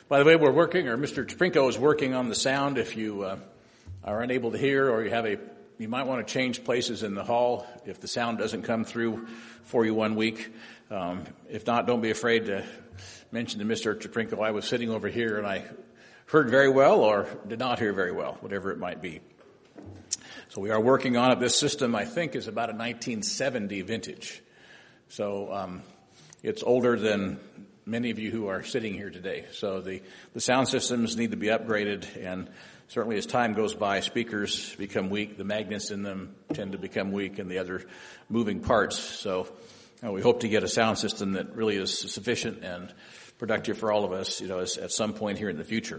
By the way, we're working, or Mr. Trinko is working on the sound. If you are unable to hear, or you might want to change places in the hall if the sound doesn't come through for you one week. If not, don't be afraid to mention to Mr. Trinko, I was sitting over here and I heard very well or did not hear very well, whatever it might be. So we are working on it. This system, I think, is about a 1970 vintage. So it's older than many of you who are sitting here today. So the sound systems need to be upgraded, and certainly as time goes by, speakers become weak, the magnets in them tend to become weak, and the other moving parts. So we hope to get a sound system that really is sufficient and productive for all of us, at some point here in the future.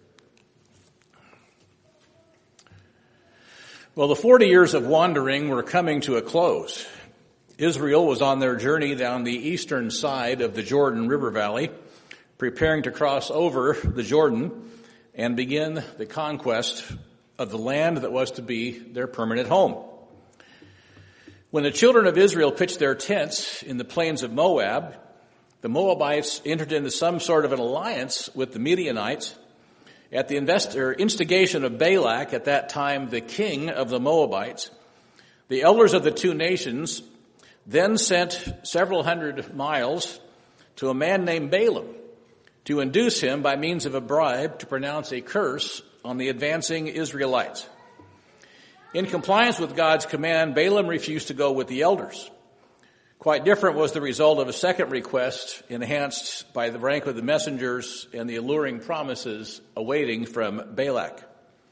Well, the 40 years of wandering were coming to a close. Israel was on their journey down the eastern side of the Jordan River Valley, preparing to cross over the Jordan and begin the conquest of the land that was to be their permanent home. When the children of Israel pitched their tents in the plains of Moab, the Moabites entered into some sort of an alliance with the Midianites at the instigation of Balak, at that time the king of the Moabites. The elders of the two nations then sent several hundred miles to a man named Balaam to induce him by means of a bribe to pronounce a curse on the advancing Israelites. In compliance with God's command, Balaam refused to go with the elders. Quite different was the result of a second request, enhanced by the rank of the messengers and the alluring promises awaiting from Balak.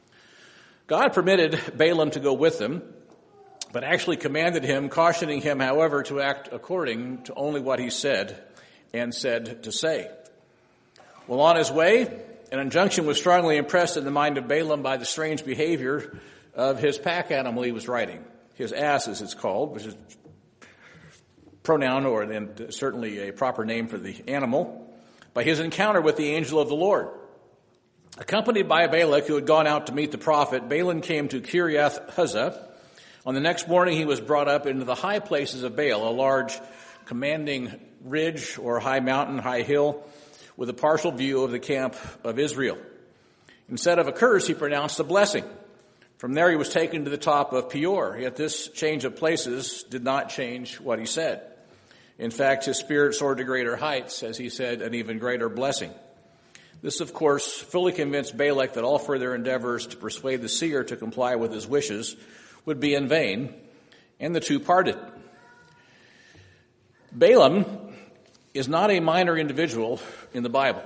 God permitted Balaam to go with them, but actually commanded him, cautioning him, however, to act according to only what he said and said to say. Well, on his way, an injunction was strongly impressed in the mind of Balaam by the strange behavior of his pack animal he was riding. His ass, as it's called, which is pronoun or then certainly a proper name for the animal, by his encounter with the angel of the Lord. Accompanied by Balak, who had gone out to meet the prophet, Balaam came to Kiriath Huzzah. On the next morning, he was brought up into the high places of Baal, a large commanding ridge or high mountain, high hill, with a partial view of the camp of Israel. Instead of a curse, he pronounced a blessing. From there, he was taken to the top of Peor. Yet this change of places did not change what he said. In fact, his spirit soared to greater heights, as he said, an even greater blessing. This, of course, fully convinced Balak that all further endeavors to persuade the seer to comply with his wishes would be in vain, and the two parted. Balaam is not a minor individual in the Bible.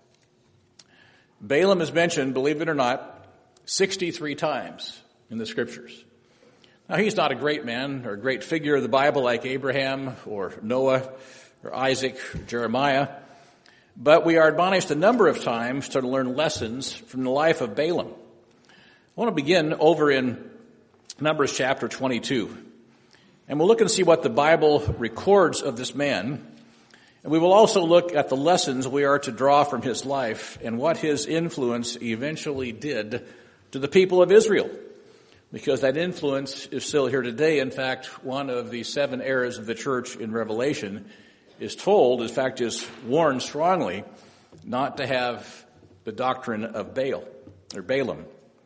Balaam is mentioned, believe it or not, 63 times in the Scriptures. Now, he's not a great man or a great figure of the Bible like Abraham or Noah or Isaac or Jeremiah, but we are admonished a number of times to learn lessons from the life of Balaam. I want to begin over in Numbers chapter 22. And we'll look and see what the Bible records of this man. And we will also look at the lessons we are to draw from his life and what his influence eventually did to the people of Israel. Because that influence is still here today. In fact, one of the 7 errors of the church in Revelation is told, in fact, is warned strongly not to have the doctrine of Baal or Balaam.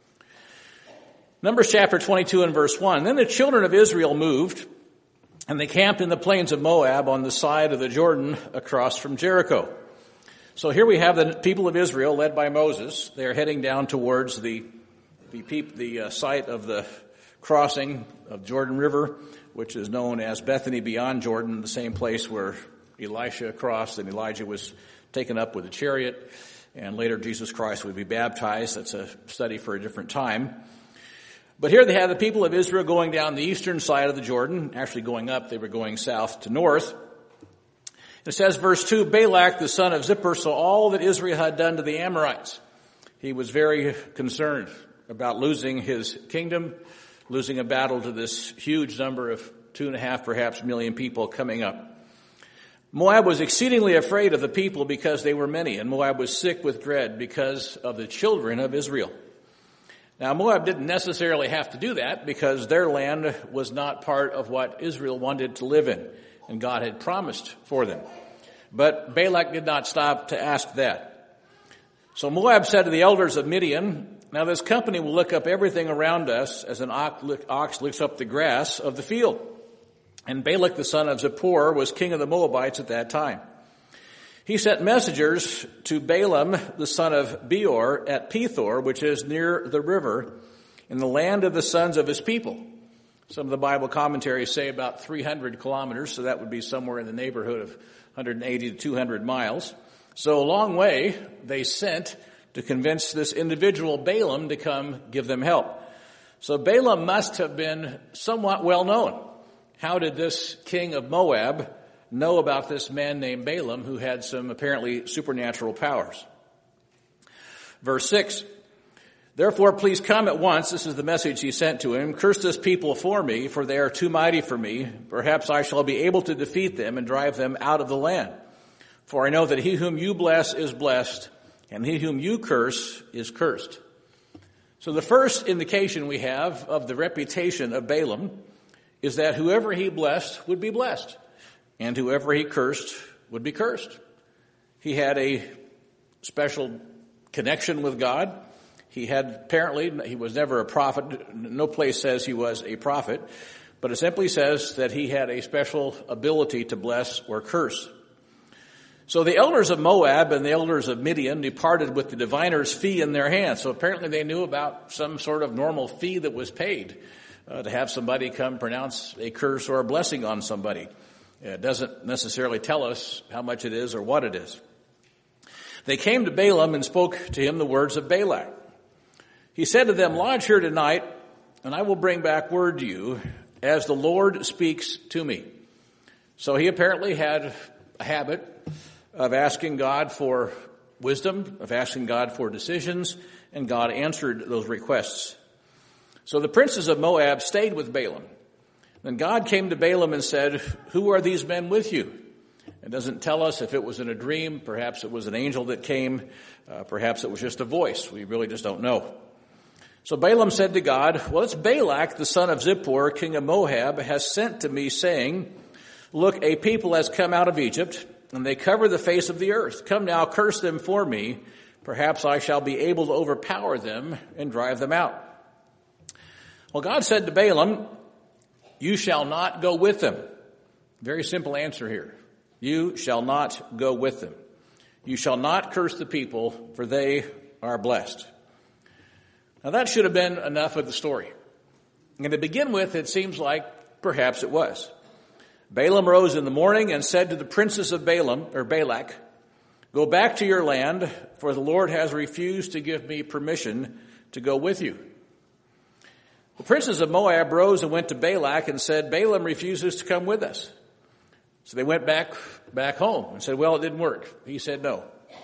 Numbers chapter 22 and verse 1. Then the children of Israel moved, and they camped in the plains of Moab on the side of the Jordan across from Jericho. So here we have the people of Israel led by Moses. They are heading down towards the site of the crossing of Jordan River, which is known as Bethany beyond Jordan, the same place where Elisha crossed and Elijah was taken up with a chariot, and later Jesus Christ would be baptized. That's a study for a different time. But here they have the people of Israel going down the eastern side of the Jordan. Actually going up, they were going south to north. It says, verse 2, Balak, the son of Zippor, saw all that Israel had done to the Amorites. He was very concerned about losing his kingdom, losing a battle to this huge number of 2.5 perhaps million people coming up. Moab was exceedingly afraid of the people because they were many, and Moab was sick with dread because of the children of Israel. Now, Moab didn't necessarily have to do that because their land was not part of what Israel wanted to live in, and God had promised for them. But Balak did not stop to ask that. So Moab said to the elders of Midian, "Now this company will lick up everything around us as an ox licks up the grass of the field." And Balak the son of Zippor was king of the Moabites at that time. He sent messengers to Balaam the son of Beor at Pethor, which is near the river, in the land of the sons of his people. Some of the Bible commentaries say about 300 kilometers, so that would be somewhere in the neighborhood of 180 to 200 miles. So a long way they sent to convince this individual Balaam to come give them help. So Balaam must have been somewhat well known. How did this king of Moab know about this man named Balaam who had some apparently supernatural powers? Verse 6, "Therefore please come at once," this is the message he sent to him, "curse this people for me, for they are too mighty for me. Perhaps I shall be able to defeat them and drive them out of the land. For I know that he whom you bless is blessed, and he whom you curse is cursed." So the first indication we have of the reputation of Balaam is that whoever he blessed would be blessed, and whoever he cursed would be cursed. He had a special connection with God. He was never a prophet. No place says he was a prophet, but it simply says that he had a special ability to bless or curse. So the elders of Moab and the elders of Midian departed with the diviner's fee in their hands. So apparently they knew about some sort of normal fee that was paid to have somebody come pronounce a curse or a blessing on somebody. It doesn't necessarily tell us how much it is or what it is. They came to Balaam and spoke to him the words of Balak. He said to them, "Lodge here tonight, and I will bring back word to you as the Lord speaks to me." So he apparently had a habit of asking God for wisdom, of asking God for decisions, and God answered those requests. So the princes of Moab stayed with Balaam. Then God came to Balaam and said, "Who are these men with you?" It doesn't tell us if it was in a dream. Perhaps it was an angel that came. Perhaps it was just a voice. We really just don't know. So Balaam said to God, "Well, it's Balak, the son of Zippor, king of Moab, has sent to me saying, 'Look, a people has come out of Egypt, and they cover the face of the earth. Come now, curse them for me. Perhaps I shall be able to overpower them and drive them out.' Well, God said to Balaam, 'You shall not go with them.'" Very simple answer here. You shall not go with them. You shall not curse the people, for they are blessed. Now that should have been enough of the story. And to begin with, it seems like perhaps it was. Balaam rose in the morning and said to the princes of Balak, "Go back to your land, for the Lord has refused to give me permission to go with you." The princes of Moab rose and went to Balak and said, "Balaam refuses to come with us." So they went back home and said, "Well, it didn't work." He said no.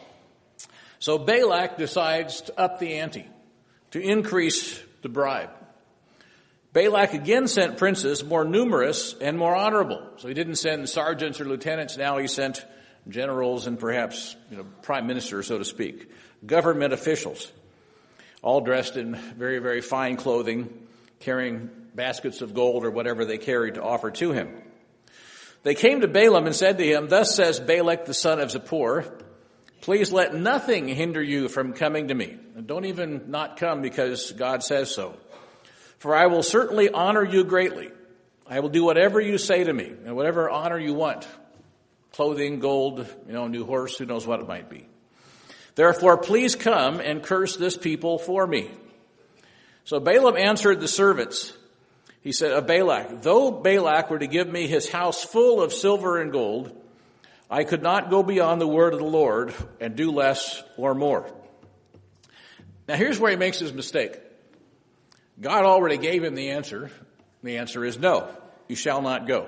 So Balak decides to up the ante, to increase the bribe. Balak again sent princes more numerous and more honorable. So he didn't send sergeants or lieutenants. Now he sent generals and perhaps, prime ministers, so to speak, government officials, all dressed in very, very fine clothing, carrying baskets of gold or whatever they carried to offer to him. They came to Balaam and said to him, "Thus says Balak the son of Zippor, please let nothing hinder you from coming to me." And don't even not come because God says so. "For I will certainly honor you greatly. I will do whatever you say to me," and whatever honor you want. Clothing, gold, new horse, who knows what it might be. "Therefore, please come and curse this people for me." So Balaam answered the servants. He said of Balak, "Though Balak were to give me his house full of silver and gold, I could not go beyond the word of the Lord and do less or more." Now here's where he makes his mistake. God already gave him the answer. The answer is no, you shall not go.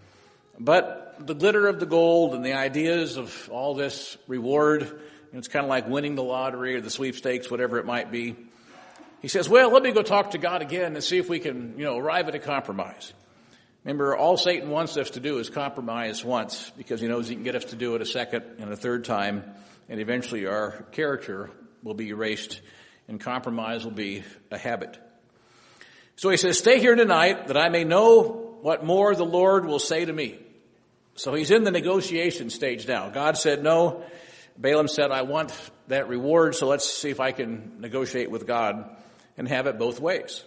But the glitter of the gold and the ideas of all this reward, it's kind of like winning the lottery or the sweepstakes, whatever it might be. He says, "Well, let me go talk to God again and see if we can, arrive at a compromise." Remember, all Satan wants us to do is compromise once because he knows he can get us to do it a second and a third time, and eventually our character will be erased and compromise will be a habit. So he says, "Stay here tonight that I may know what more the Lord will say to me." So he's in the negotiation stage now. God said no. Balaam said, I want that reward, so let's see if I can negotiate with God and have it both ways.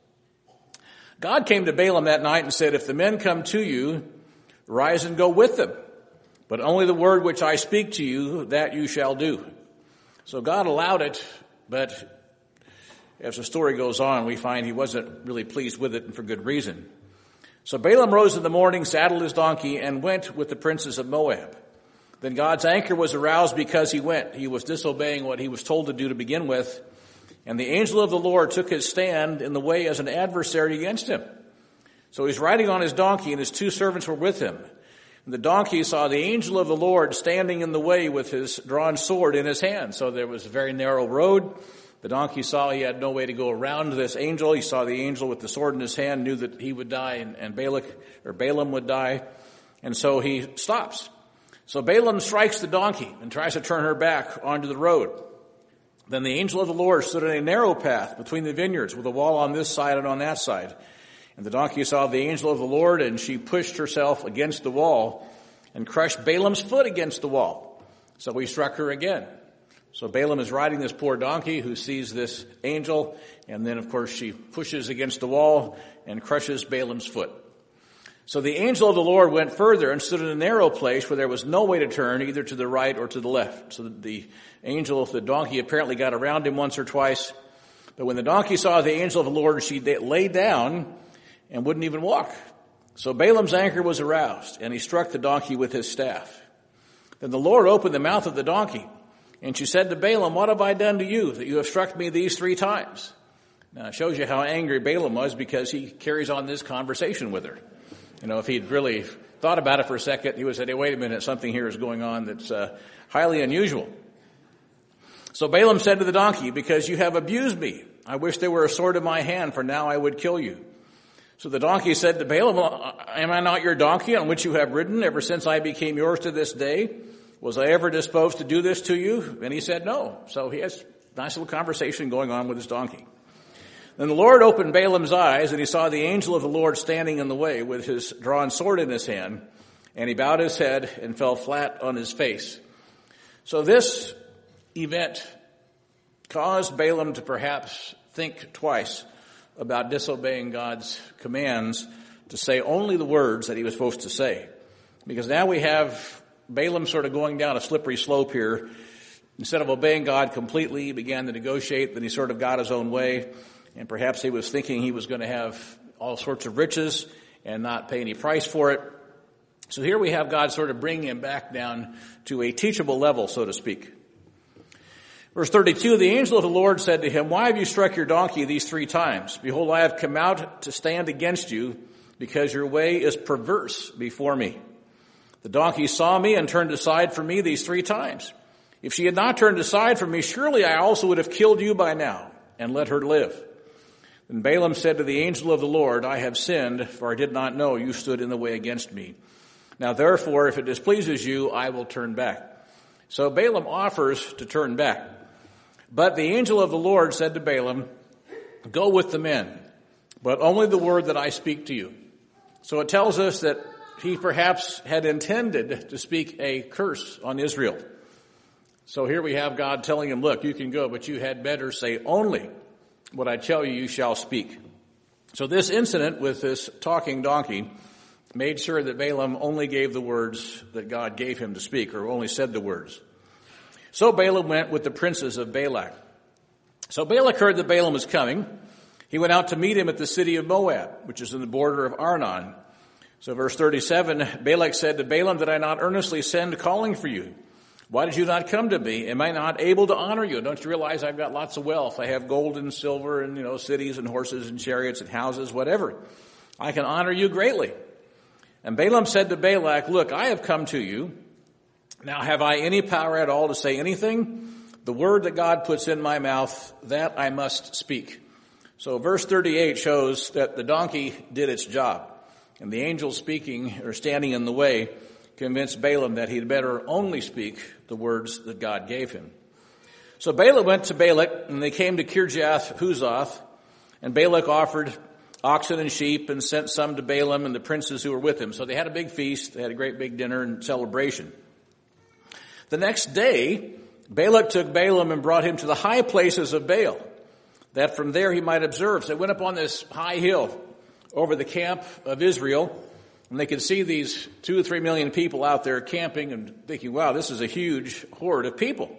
God came to Balaam that night and said, if the men come to you, rise and go with them. But only the word which I speak to you, that you shall do. So God allowed it, but as the story goes on, we find he wasn't really pleased with it, and for good reason. So Balaam rose in the morning, saddled his donkey, and went with the princes of Moab. Then God's anger was aroused because he went. He was disobeying what he was told to do to begin with. And the angel of the Lord took his stand in the way as an adversary against him. So he's riding on his donkey, and his two servants were with him. And the donkey saw the angel of the Lord standing in the way with his drawn sword in his hand. So there was a very narrow road. The donkey saw he had no way to go around this angel. He saw the angel with the sword in his hand, knew that he would die and Balaam would die. And so he stops. So Balaam strikes the donkey and tries to turn her back onto the road. Then the angel of the Lord stood in a narrow path between the vineyards with a wall on this side and on that side. And the donkey saw the angel of the Lord, and she pushed herself against the wall and crushed Balaam's foot against the wall. So he struck her again. So Balaam is riding this poor donkey who sees this angel, and then, of course, she pushes against the wall and crushes Balaam's foot. So the angel of the Lord went further and stood in a narrow place where there was no way to turn either to the right or to the left. So the angel of the donkey apparently got around him once or twice. But when the donkey saw the angel of the Lord, she lay down and wouldn't even walk. So Balaam's anger was aroused, and he struck the donkey with his staff. Then the Lord opened the mouth of the donkey, and she said to Balaam, what have I done to you that you have struck me these 3 times? Now it shows you how angry Balaam was, because he carries on this conversation with her. You know, if he'd really thought about it for a second, he would say, hey, wait a minute, something here is going on that's highly unusual. So Balaam said to the donkey, because you have abused me, I wish there were a sword in my hand, for now I would kill you. So the donkey said to Balaam, am I not your donkey on which you have ridden ever since I became yours to this day? Was I ever disposed to do this to you? And he said no. So he has a nice little conversation going on with his donkey. Then the Lord opened Balaam's eyes, and he saw the angel of the Lord standing in the way with his drawn sword in his hand, and he bowed his head and fell flat on his face. So this event caused Balaam to perhaps think twice about disobeying God's commands to say only the words that he was supposed to say. Because now we have Balaam sort of going down a slippery slope here. Instead of obeying God completely, he began to negotiate, then he sort of got his own way. And perhaps he was thinking he was going to have all sorts of riches and not pay any price for it. So here we have God sort of bringing him back down to a teachable level, so to speak. Verse 32, the angel of the Lord said to him, why have you struck your donkey these 3 times? Behold, I have come out to stand against you, because your way is perverse before me. The donkey saw me and turned aside from me these 3 times. If she had not turned aside from me, surely I also would have killed you by now and let her live. Then Balaam said to the angel of the Lord, I have sinned, for I did not know you stood in the way against me. Now therefore, if it displeases you, I will turn back. So Balaam offers to turn back. But the angel of the Lord said to Balaam, go with the men, but only the word that I speak to you. So it tells us that he perhaps had intended to speak a curse on Israel. So here we have God telling him, look, you can go, but you had better say only what I tell you, you shall speak. So this incident with this talking donkey made sure that Balaam only gave the words that God gave him to speak, or only said the words. So Balaam went with the princes of Balak. So Balak heard that Balaam was coming. He went out to meet him at the city of Moab, which is in the border of Arnon. So verse 37, Balak said to Balaam, did I not earnestly send calling for you? Why did you not come to me? Am I not able to honor you? Don't you realize I've got lots of wealth? I have gold and silver and, cities and horses and chariots and houses, whatever. I can honor you greatly. And Balaam said to Balak, look, I have come to you. Now, have I any power at all to say anything? The word that God puts in my mouth, that I must speak. So verse 38 shows that the donkey did its job. And the angel speaking or standing in the way convinced Balaam that he'd better only speak the words that God gave him. So Balaam went to Balak, and they came to Kirjath Huzoth, and Balak offered oxen and sheep and sent some to Balaam and the princes who were with him. So they had a big feast. They had a great big dinner and celebration. The next day, Balak took Balaam and brought him to the high places of Baal, that from there he might observe. So they went up on this high hill over the camp of Israel, and they could see these 2 or 3 million people out there camping and thinking, wow, this is a huge horde of people.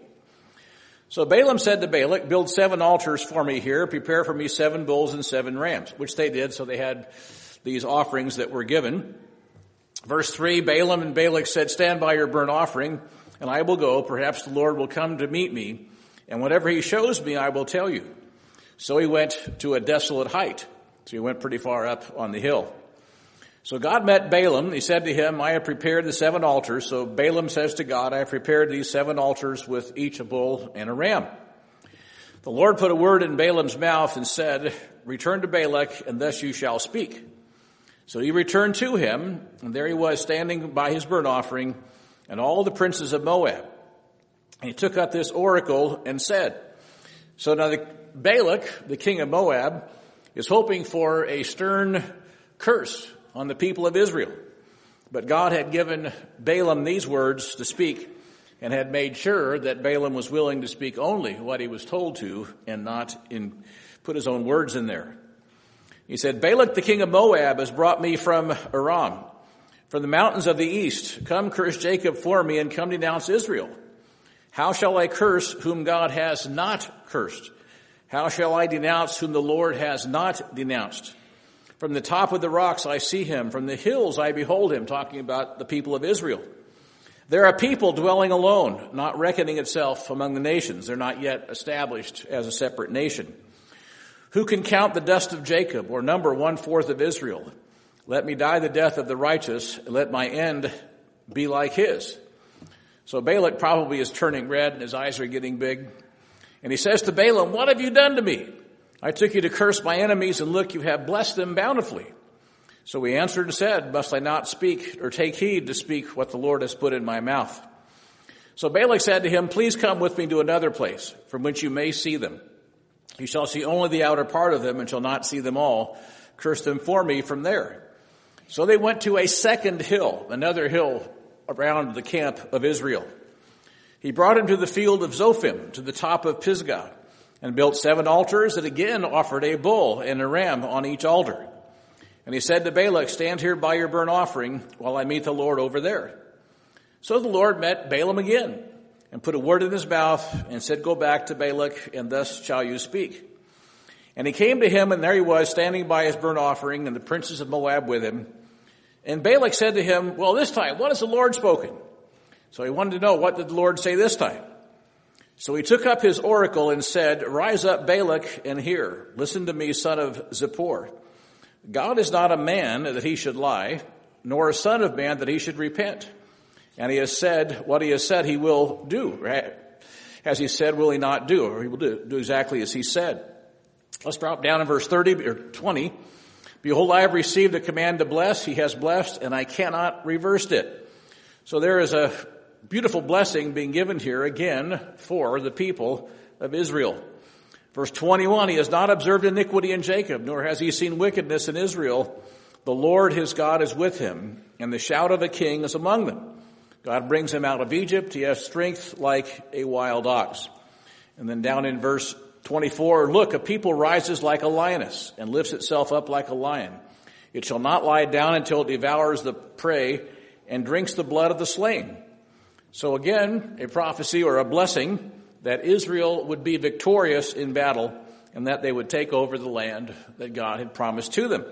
So Balaam said to Balak, build 7 altars for me here, prepare for me 7 bulls and 7 rams, which they did. So they had these offerings that were given. Verse 3, Balaam and Balak said, stand by your burnt offering, and I will go. Perhaps the Lord will come to meet me, and whatever he shows me, I will tell you. So he went to a desolate height. So he went pretty far up on the hill. So God met Balaam. He said to him, I have prepared the 7 altars. So Balaam says to God, I have prepared these 7 altars with each a bull and a ram. The Lord put a word in Balaam's mouth and said, return to Balak, and thus you shall speak. So he returned to him, and there he was standing by his burnt offering, and all the princes of Moab. And he took up this oracle and said, so now Balak, the king of Moab, is hoping for a stern curse on the people of Israel. But God had given Balaam these words to speak and had made sure that Balaam was willing to speak only what he was told to and not put his own words in there. He said, Balak, the king of Moab, has brought me from Aram, from the mountains of the east. Come curse Jacob for me and come denounce Israel. How shall I curse whom God has not cursed? How shall I denounce whom the Lord has not denounced? From the top of the rocks I see him. From the hills I behold him, talking about the people of Israel. There are people dwelling alone, not reckoning itself among the nations. They're not yet established as a separate nation. Who can count the dust of Jacob or number 1/4 of Israel? Let me die the death of the righteous, and let my end be like his. So Balak probably is turning red and his eyes are getting big. And he says to Balaam, what have you done to me? I took you to curse my enemies, and look, you have blessed them bountifully. So he answered and said, must I not speak or take heed to speak what the Lord has put in my mouth? So Balak said to him, please come with me to another place from which you may see them. You shall see only the outer part of them and shall not see them all. Curse them for me from there. So they went to a second hill, another hill around the camp of Israel. He brought him to the field of Zophim, to the top of Pisgah, and built 7 altars, and again offered a bull and a ram on each altar. And he said to Balak, stand here by your burnt offering while I meet the Lord over there. So the Lord met Balaam again and put a word in his mouth and said, go back to Balak, and thus shall you speak. And he came to him, and there he was standing by his burnt offering, and the princes of Moab with him. And Balak said to him, well, this time, what has the Lord spoken? So he wanted to know, what did the Lord say this time? So he took up his oracle and said, rise up, Balak, and hear. Listen to me, son of Zippor. God is not a man that he should lie, nor a son of man that he should repent. And he has said what he has said he will do. As he said, will he not do? Or he will do exactly as he said. Let's drop down in verse 30 or 20. Behold, I have received a command to bless. He has blessed, and I cannot reverse it. So there is a beautiful blessing being given here again for the people of Israel. Verse 21, he has not observed iniquity in Jacob, nor has he seen wickedness in Israel. The Lord his God is with him, and the shout of a king is among them. God brings him out of Egypt. He has strength like a wild ox. And then down in verse 24, look, a people rises like a lioness and lifts itself up like a lion. It shall not lie down until it devours the prey and drinks the blood of the slain. So again, a prophecy or a blessing that Israel would be victorious in battle and that they would take over the land that God had promised to them.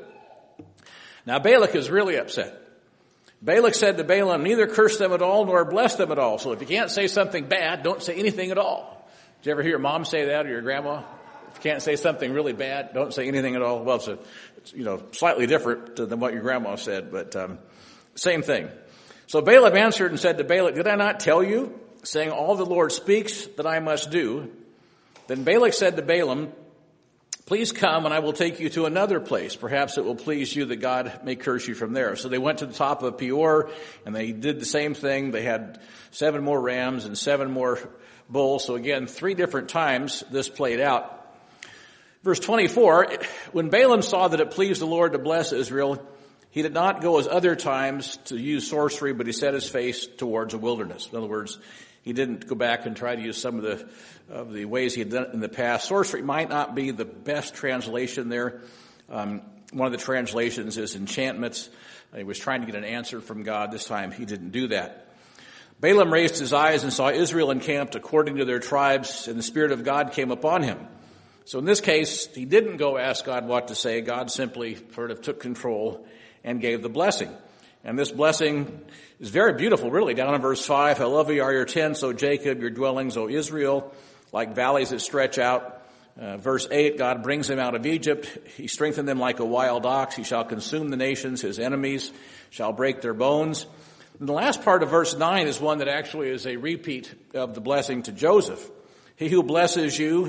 Now Balak is really upset. Balak said to Balaam, neither curse them at all nor bless them at all. So if you can't say something bad, don't say anything at all. Did you ever hear your mom say that, or your grandma? If you can't say something really bad, don't say anything at all. Well, it's slightly different than what your grandma said, but same thing. So Balaam answered and said to Balak, did I not tell you, saying all the Lord speaks that I must do? Then Balak said to Balaam, please come and I will take you to another place. Perhaps it will please you that God may curse you from there. So they went to the top of Peor and they did the same thing. They had 7 more rams and 7 more bulls. So again, 3 different times this played out. Verse 24, when Balaam saw that it pleased the Lord to bless Israel, he did not go as other times to use sorcery, but he set his face towards a wilderness. In other words, He didn't go back and try to use some of the ways he had done it in the past. Sorcery might not be the best translation there. One of the translations is enchantments. He was trying to get an answer from God. This time he didn't do that. Balaam raised his eyes and saw Israel encamped according to their tribes, and the Spirit of God came upon him. So in this case, he didn't go ask God what to say. God simply sort of took control and gave the blessing. And this blessing is very beautiful, really. Down in verse 5, how lovely are your tents, O Jacob, your dwellings, O Israel, like valleys that stretch out. Verse 8, God brings them out of Egypt. He strengthened them like a wild ox. He shall consume the nations. His enemies shall break their bones. And the last part of verse 9 is one that actually is a repeat of the blessing to Joseph. He who blesses you,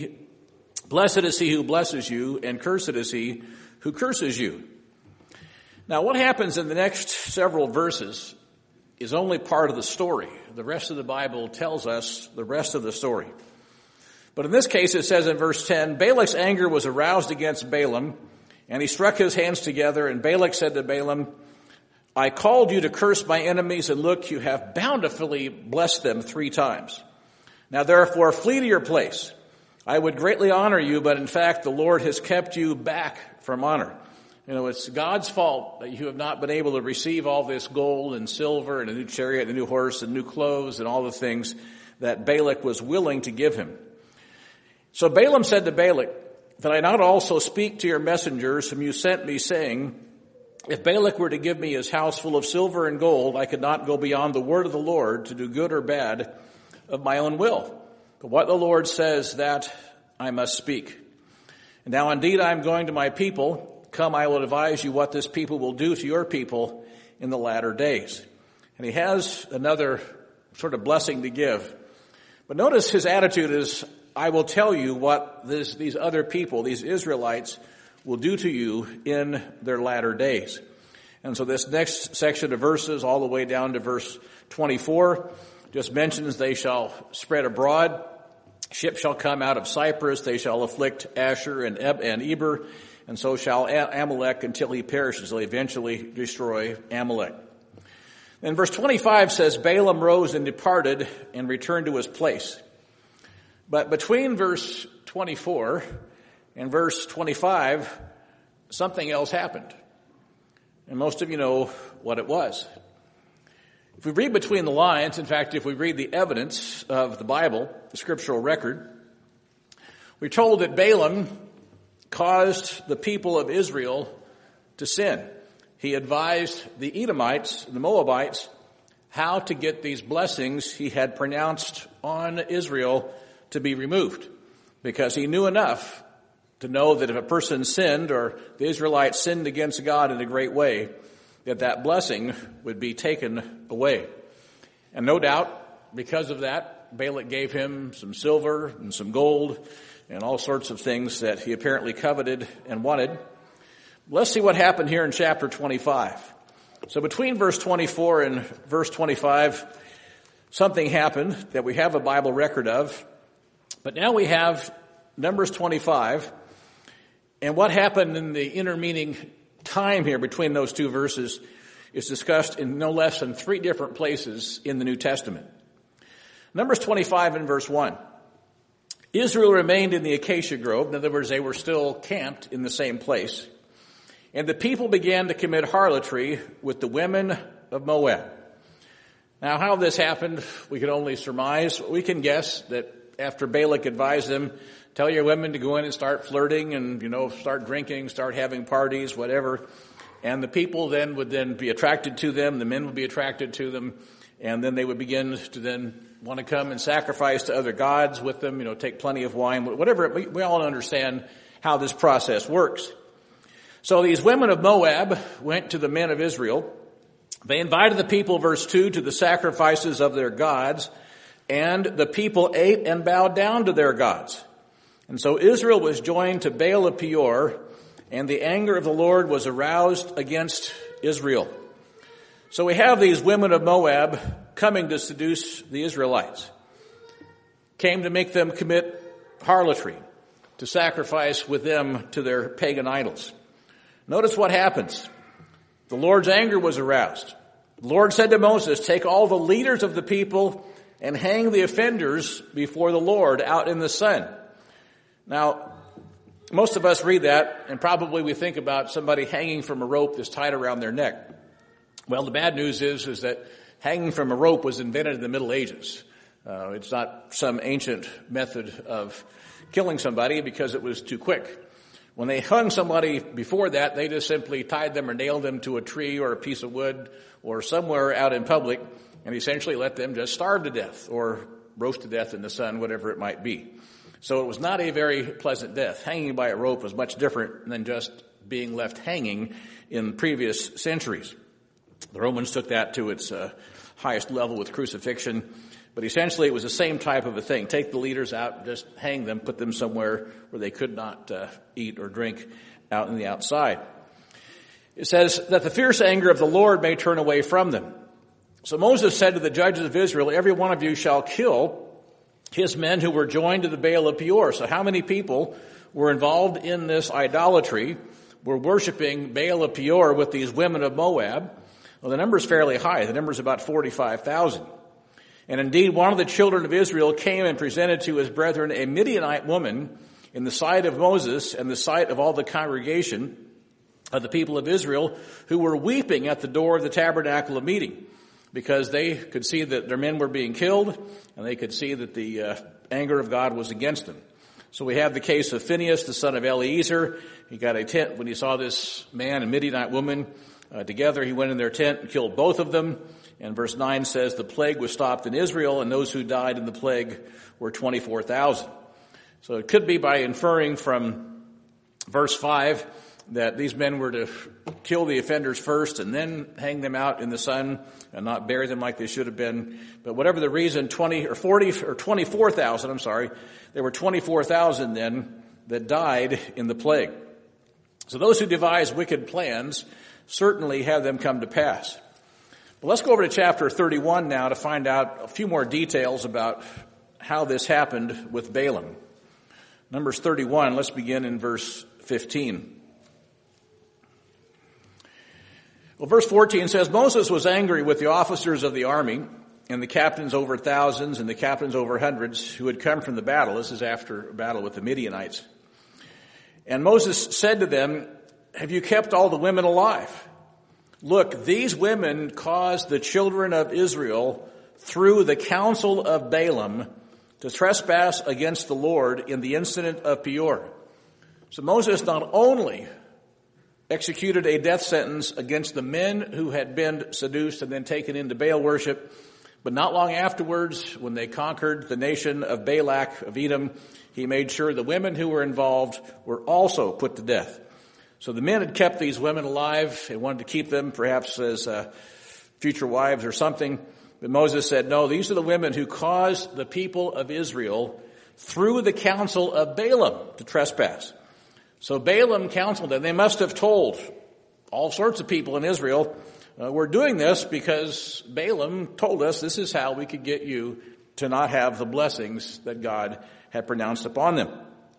blessed is he who blesses you, and cursed is he who curses you. Now, what happens in the next several verses is only part of the story. The rest of the Bible tells us the rest of the story. But in this case, it says in verse 10, Balak's anger was aroused against Balaam, and he struck his hands together, and Balak said to Balaam, I called you to curse my enemies, and look, you have bountifully blessed them 3 times. Now therefore, flee to your place. I would greatly honor you, but in fact, the Lord has kept you back from honor. You know, it's God's fault that you have not been able to receive all this gold and silver and a new chariot and a new horse and new clothes and all the things that Balak was willing to give him. So Balaam said to Balak, Did I not also speak to your messengers whom you sent me, saying, If Balak were to give me his house full of silver and gold, I could not go beyond the word of the Lord to do good or bad of my own will. But what the Lord says, that I must speak. And now indeed I am going to my people. Come, I will advise you what this people will do to your people in the latter days. And he has another sort of blessing to give. But notice his attitude is, I will tell you what these other people, these Israelites, will do to you in their latter days. And so this next section of verses, all the way down to verse 24, just mentions they shall spread abroad. Ships shall come out of Cyprus. They shall afflict Asher and Eber, and so shall Amalek until he perishes. They'll eventually destroy Amalek. Then verse 25 says, Balaam rose and departed and returned to his place. But between verse 24 and verse 25, something else happened. And most of you know what it was. If we read between the lines, in fact, if we read the evidence of the Bible, the scriptural record, we're told that Balaam caused the people of Israel to sin. He advised the Edomites, the Moabites, how to get these blessings he had pronounced on Israel to be removed, because he knew enough to know that if a person sinned or the Israelites sinned against God in a great way, that blessing would be taken away. And no doubt, because of that, Balak gave him some silver and some gold and all sorts of things that he apparently coveted and wanted. Let's see what happened here in chapter 25. So between verse 24 and verse 25, something happened that we have a Bible record of. But now we have Numbers 25, and what happened in the intervening time here between those two verses is discussed in no less than 3 different places in the New Testament. Numbers 25 and verse 1. Israel remained in the acacia grove. In other words, they were still camped in the same place. And the people began to commit harlotry with the women of Moab. Now, how this happened, we can only surmise. We can guess that after Balak advised them, tell your women to go in and start flirting and, start drinking, start having parties, whatever. And the people then would be attracted to them. The men would be attracted to them. And then they would begin to then want to come and sacrifice to other gods with them, take plenty of wine, whatever. We all understand how this process works. So these women of Moab went to the men of Israel. They invited the people, verse 2, to the sacrifices of their gods. And the people ate and bowed down to their gods. And so Israel was joined to Baal of Peor, and the anger of the Lord was aroused against Israel. So we have these women of Moab coming to seduce the Israelites. Came to make them commit harlotry, to sacrifice with them to their pagan idols. Notice what happens. The Lord's anger was aroused. The Lord said to Moses, take all the leaders of the people and hang the offenders before the Lord out in the sun. Now, most of us read that, and probably we think about somebody hanging from a rope that's tied around their neck. Well, the bad news is that hanging from a rope was invented in the Middle Ages. It's not some ancient method of killing somebody because it was too quick. When they hung somebody before that, they just simply tied them or nailed them to a tree or a piece of wood or somewhere out in public and essentially let them just starve to death or roast to death in the sun, whatever it might be. So it was not a very pleasant death. Hanging by a rope was much different than just being left hanging in previous centuries. The Romans took that to its highest level with crucifixion. But essentially it was the same type of a thing. Take the leaders out, just hang them, put them somewhere where they could not eat or drink out in the outside. It says that the fierce anger of the Lord may turn away from them. So Moses said to the judges of Israel, every one of you shall kill his men who were joined to the Baal of Peor. So how many people were involved in this idolatry, were worshiping Baal of Peor with these women of Moab? Well, the number is fairly high. The number is about 45,000. And indeed, one of the children of Israel came and presented to his brethren a Midianite woman in the sight of Moses and the sight of all the congregation of the people of Israel who were weeping at the door of the tabernacle of meeting because they could see that their men were being killed and they could see that the anger of God was against them. So we have the case of Phinehas, the son of Eleazar. He got a tent when he saw this man and Midianite woman together. He went in their tent and killed both of them. And verse 9 says the plague was stopped in Israel, and those who died in the plague were 24,000. So it could be by inferring from verse 5 that these men were to kill the offenders first and then hang them out in the sun and not bury them like they should have been. But whatever the reason, 24,000, there were 24,000 then that died in the plague. So those who devise wicked plans certainly have them come to pass. But let's go over to chapter 31 now to find out a few more details about how this happened with Balaam. Numbers 31, let's begin in verse 15. Well, verse 14 says, Moses was angry with the officers of the army and the captains over thousands and the captains over hundreds who had come from the battle. This is after a battle with the Midianites. And Moses said to them, have you kept all the women alive? Look, these women caused the children of Israel through the counsel of Balaam to trespass against the Lord in the incident of Peor. So Moses not only executed a death sentence against the men who had been seduced and then taken into Baal worship, but not long afterwards, when they conquered the nation of Balak of Edom, he made sure the women who were involved were also put to death. So the men had kept these women alive. They wanted to keep them perhaps as future wives or something. But Moses said, no, these are the women who caused the people of Israel through the counsel of Balaam to trespass. So Balaam counseled them. They must have told all sorts of people in Israel, we're doing this because Balaam told us this is how we could get you to not have the blessings that God had pronounced upon them.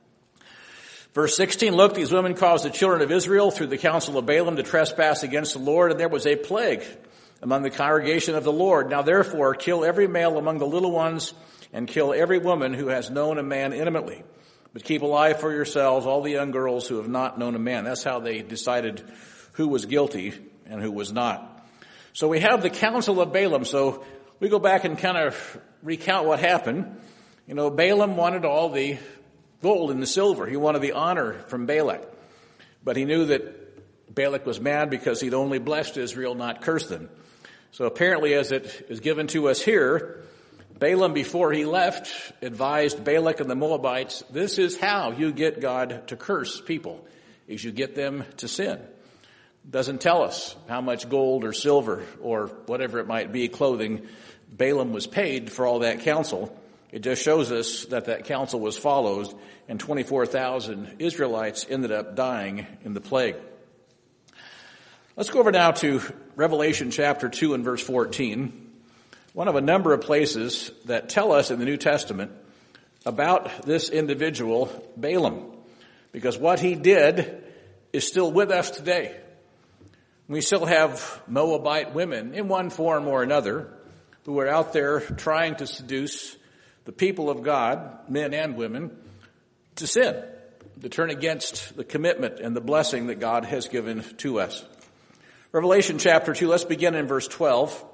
Verse 16, look, these women caused the children of Israel through the counsel of Balaam to trespass against the Lord, and there was a plague among the congregation of the Lord. Now therefore, kill every male among the little ones, and kill every woman who has known a man intimately. But keep alive for yourselves all the young girls who have not known a man. That's how they decided who was guilty and who was not. So we have the counsel of Balaam. So we go back and kind of recount what happened. You know, Balaam wanted all the gold and the silver. He wanted the honor from Balak. But he knew that Balak was mad because he'd only blessed Israel, not cursed them. So apparently, as it is given to us here, Balaam, before he left, advised Balak and the Moabites, this is how you get God to curse people, is you get them to sin. Doesn't tell us how much gold or silver or whatever it might be, clothing, Balaam was paid for all that counsel. It just shows us that that counsel was followed, and 24,000 Israelites ended up dying in the plague. Let's go over now to Revelation chapter 2 and verse 14. One of a number of places that tell us in the New Testament about this individual, Balaam, because what he did is still with us today. We still have Moabite women in one form or another who were out there trying to seduce the people of God, men and women, to sin, to turn against the commitment and the blessing that God has given to us. Revelation chapter 2, let's begin in verse 12.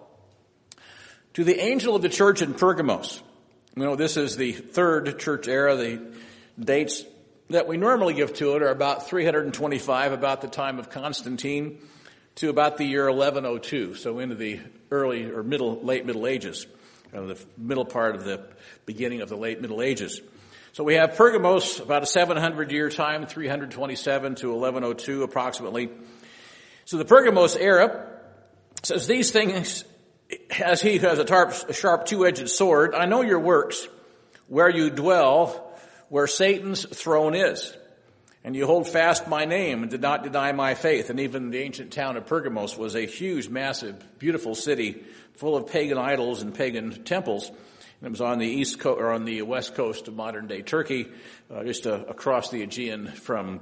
To the angel of the church in Pergamos. You know, this is the third church era. The dates that we normally give to it are about 325, about the time of Constantine, to about the year 1102, so into the early or late Middle Ages, the middle part of the beginning of the late Middle Ages. So we have Pergamos, about a 700-year time, 327 to 1102 approximately. So the Pergamos era says these things, as he has a sharp two-edged sword, I know your works, where you dwell, where Satan's throne is. And you hold fast my name and did not deny my faith. And even the ancient town of Pergamos was a huge, massive, beautiful city full of pagan idols and pagan temples. And it was on the east coast, or on the west coast of modern-day Turkey, just across the Aegean from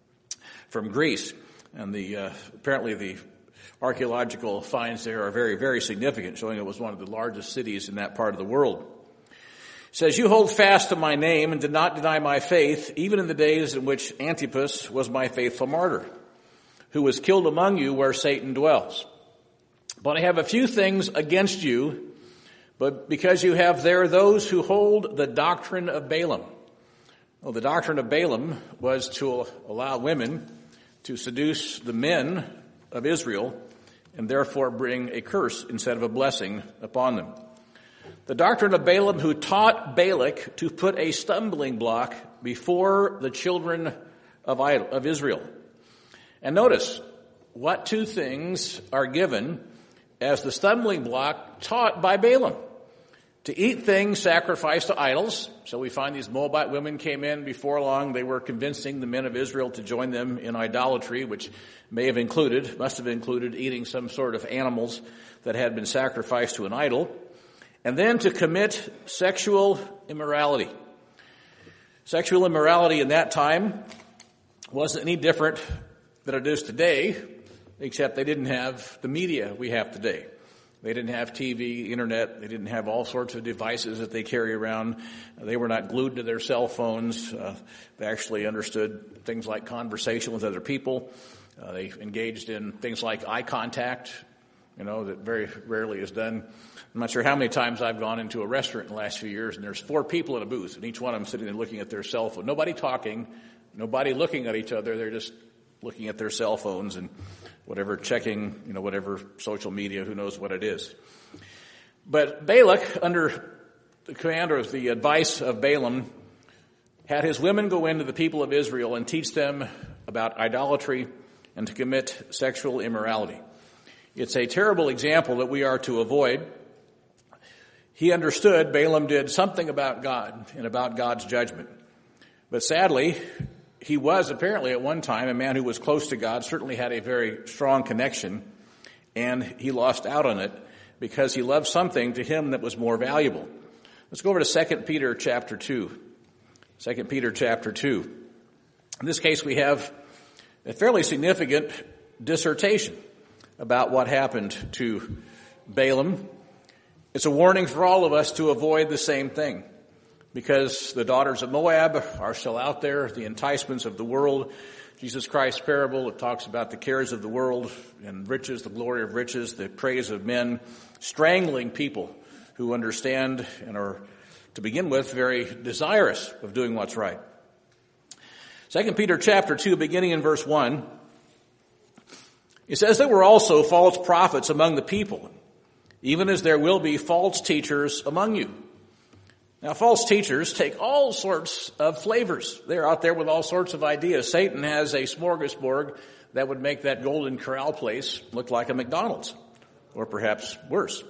Greece. And apparently the archaeological finds there are very, very significant, showing it was one of the largest cities in that part of the world. It says, you hold fast to my name and did not deny my faith, even in the days in which Antipas was my faithful martyr, who was killed among you where Satan dwells. But I have a few things against you, but because you have there those who hold the doctrine of Balaam. Well, the doctrine of Balaam was to allow women to seduce the men of Israel and therefore bring a curse instead of a blessing upon them. The doctrine of Balaam, who taught Balak to put a stumbling block before the children of Israel. And notice what two things are given as the stumbling block taught by Balaam. To eat things sacrificed to idols. So we find these Moabite women came in before long. They were convincing the men of Israel to join them in idolatry, which must have included eating some sort of animals that had been sacrificed to an idol. And then to commit sexual immorality. Sexual immorality in that time wasn't any different than it is today, except they didn't have the media we have today. They didn't have TV, internet. They didn't have all sorts of devices that they carry around. They were not glued to their cell phones. They actually understood things like conversation with other people. They engaged in things like eye contact, that very rarely is done. I'm not sure how many times I've gone into a restaurant in the last few years, and there's 4 people in a booth, and each one of them sitting there looking at their cell phone. Nobody talking, nobody looking at each other. They're just looking at their cell phones and checking, whatever social media, who knows what it is. But Balak, under the command or the advice of Balaam, had his women go into the people of Israel and teach them about idolatry and to commit sexual immorality. It's a terrible example that we are to avoid. He understood Balaam did something about God and about God's judgment. But sadly, he was apparently at one time a man who was close to God, certainly had a very strong connection, and he lost out on it because he loved something to him that was more valuable. Let's go over to 2 Peter chapter 2. 2 Peter chapter 2. In this case, we have a fairly significant dissertation about what happened to Balaam. It's a warning for all of us to avoid the same thing, because the daughters of Moab are still out there, the enticements of the world. Jesus Christ's parable, it talks about the cares of the world and riches, the glory of riches, the praise of men, strangling people who understand and are, to begin with, very desirous of doing what's right. 2 Peter chapter 2, beginning in verse 1, it says, there were also false prophets among the people, even as there will be false teachers among you. Now, false teachers take all sorts of flavors. They're out there with all sorts of ideas. Satan has a smorgasbord that would make that Golden Corral place look like a McDonald's, or perhaps worse.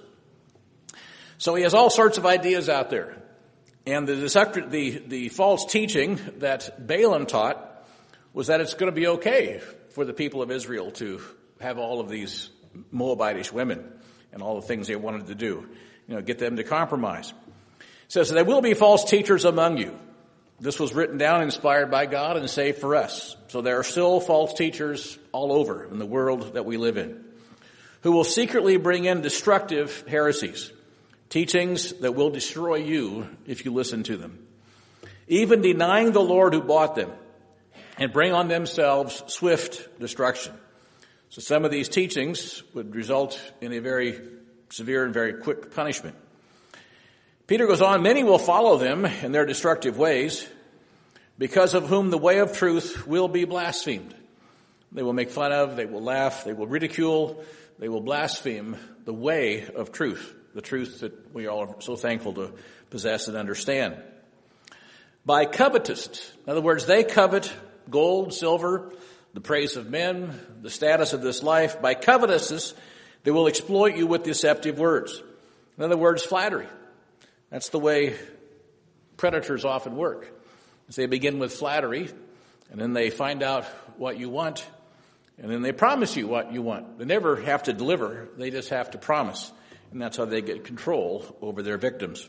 So he has all sorts of ideas out there. And the false teaching that Balaam taught was that it's going to be okay for the people of Israel to have all of these Moabitish women and all the things they wanted to do, get them to compromise. It says, there will be false teachers among you. This was written down, inspired by God, and saved for us. So there are still false teachers all over in the world that we live in, who will secretly bring in destructive heresies, teachings that will destroy you if you listen to them, even denying the Lord who bought them, and bring on themselves swift destruction. So some of these teachings would result in a very severe and very quick punishment. Peter goes on, many will follow them in their destructive ways, because of whom the way of truth will be blasphemed. They will make fun of, they will laugh, they will ridicule, they will blaspheme the way of truth, the truth that we all are so thankful to possess and understand. By covetousness, in other words, they covet gold, silver, the praise of men, the status of this life. By covetousness, they will exploit you with deceptive words. In other words, flattery. That's the way predators often work. They begin with flattery, and then they find out what you want, and then they promise you what you want. They never have to deliver, they just have to promise. And that's how they get control over their victims.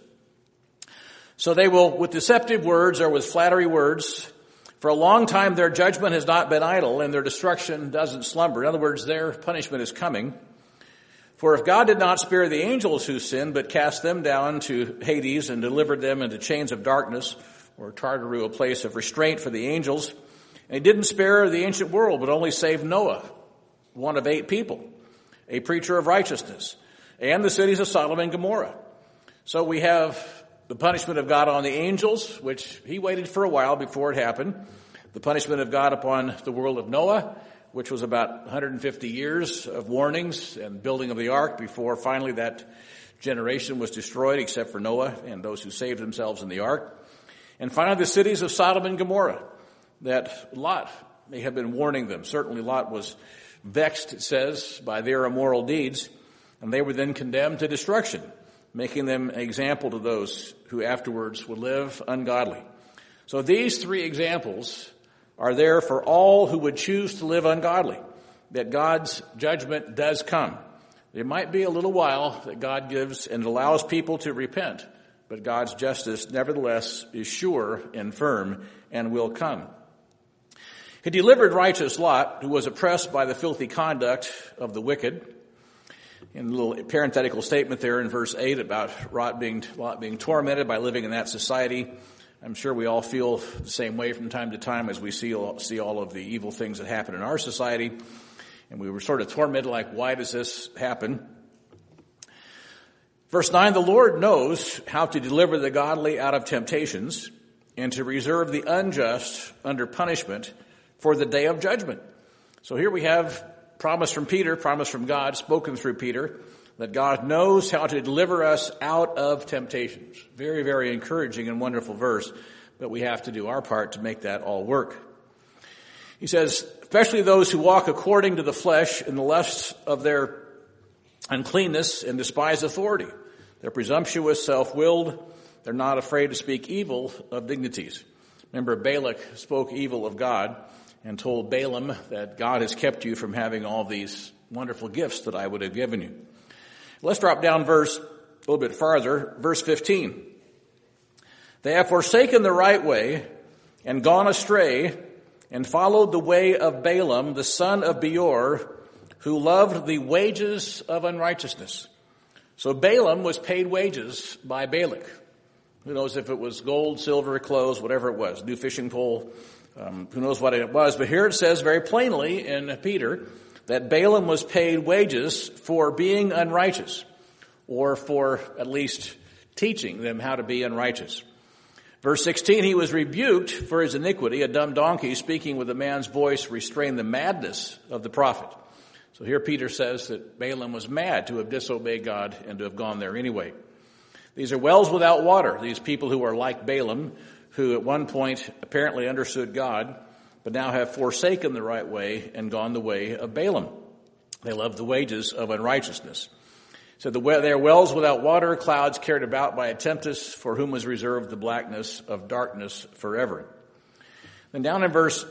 So they will, with deceptive words or with flattery words, for a long time their judgment has not been idle, and their destruction doesn't slumber. In other words, their punishment is coming. For if God did not spare the angels who sinned, but cast them down to Hades and delivered them into chains of darkness, or Tartaru, a place of restraint for the angels, and he didn't spare the ancient world, but only saved Noah, one of 8 people, a preacher of righteousness, and the cities of Sodom and Gomorrah. So we have the punishment of God on the angels, which he waited for a while before it happened. The punishment of God upon the world of Noah, which was about 150 years of warnings and building of the ark before finally that generation was destroyed, except for Noah and those who saved themselves in the ark. And finally, the cities of Sodom and Gomorrah, that Lot may have been warning them. Certainly Lot was vexed, it says, by their immoral deeds, and they were then condemned to destruction, making them an example to those who afterwards would live ungodly. So these 3 examples are there for all who would choose to live ungodly, that God's judgment does come. There might be a little while that God gives and allows people to repent, but God's justice, nevertheless, is sure and firm and will come. He delivered righteous Lot, who was oppressed by the filthy conduct of the wicked. In a little parenthetical statement there in verse 8 about Lot being tormented by living in that society. I'm sure we all feel the same way from time to time as we see all of the evil things that happen in our society. And we were sort of tormented, like, why does this happen? Verse 9, the Lord knows how to deliver the godly out of temptations and to reserve the unjust under punishment for the day of judgment. So here we have promise from Peter, promise from God, spoken through Peter, that God knows how to deliver us out of temptations. Very, very encouraging and wonderful verse, but we have to do our part to make that all work. He says, especially those who walk according to the flesh in the lusts of their uncleanness and despise authority. They're presumptuous, self-willed. They're not afraid to speak evil of dignities. Remember, Balak spoke evil of God and told Balaam that God has kept you from having all these wonderful gifts that I would have given you. Let's drop down a little bit farther, verse 15. They have forsaken the right way and gone astray and followed the way of Balaam, the son of Beor, who loved the wages of unrighteousness. So Balaam was paid wages by Balak. Who knows if it was gold, silver, clothes, whatever it was, new fishing pole, who knows what it was. But here it says very plainly in Peter that Balaam was paid wages for being unrighteous, or for at least teaching them how to be unrighteous. Verse 16, he was rebuked for his iniquity. A dumb donkey speaking with a man's voice restrained the madness of the prophet. So here Peter says that Balaam was mad to have disobeyed God and to have gone there anyway. These are wells without water, these people who are like Balaam, who at one point apparently understood God, but now have forsaken the right way and gone the way of Balaam. They love the wages of unrighteousness. So they are wells without water, clouds carried about by a tempest, for whom was reserved the blackness of darkness forever. Then down in verse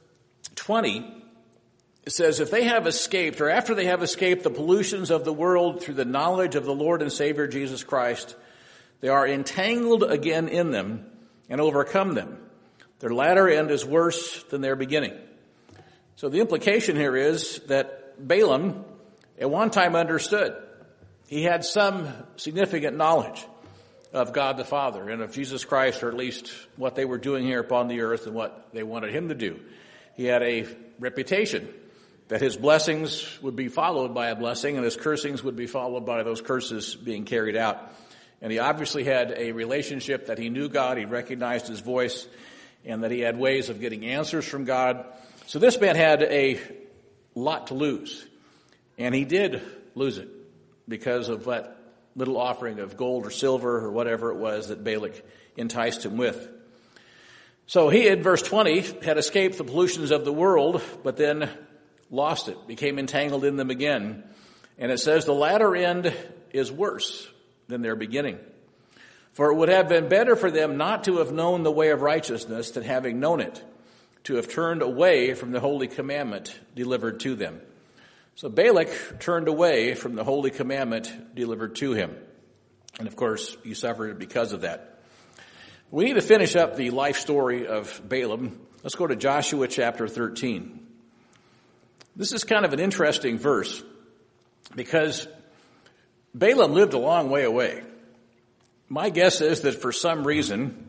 20, it says, if they have escaped, or after they have escaped the pollutions of the world through the knowledge of the Lord and Savior Jesus Christ, they are entangled again in them and overcome them. Their latter end is worse than their beginning. So the implication here is that Balaam at one time understood he had some significant knowledge of God the Father and of Jesus Christ, or at least what they were doing here upon the earth and what they wanted him to do. He had a reputation that his blessings would be followed by a blessing and his cursings would be followed by those curses being carried out. And he obviously had a relationship that he knew God, he recognized his voice, and that he had ways of getting answers from God. So this man had a lot to lose. And he did lose it because of that little offering of gold or silver or whatever it was that Balak enticed him with. So he, in verse 20, had escaped the pollutions of the world, but then lost it, became entangled in them again. And it says the latter end is worse than their beginning. For it would have been better for them not to have known the way of righteousness than having known it, to have turned away from the holy commandment delivered to them. So Balak turned away from the holy commandment delivered to him. And of course, he suffered because of that. We need to finish up the life story of Balaam. Let's go to Joshua chapter 13. This is kind of an interesting verse because Balaam lived a long way away. My guess is that for some reason,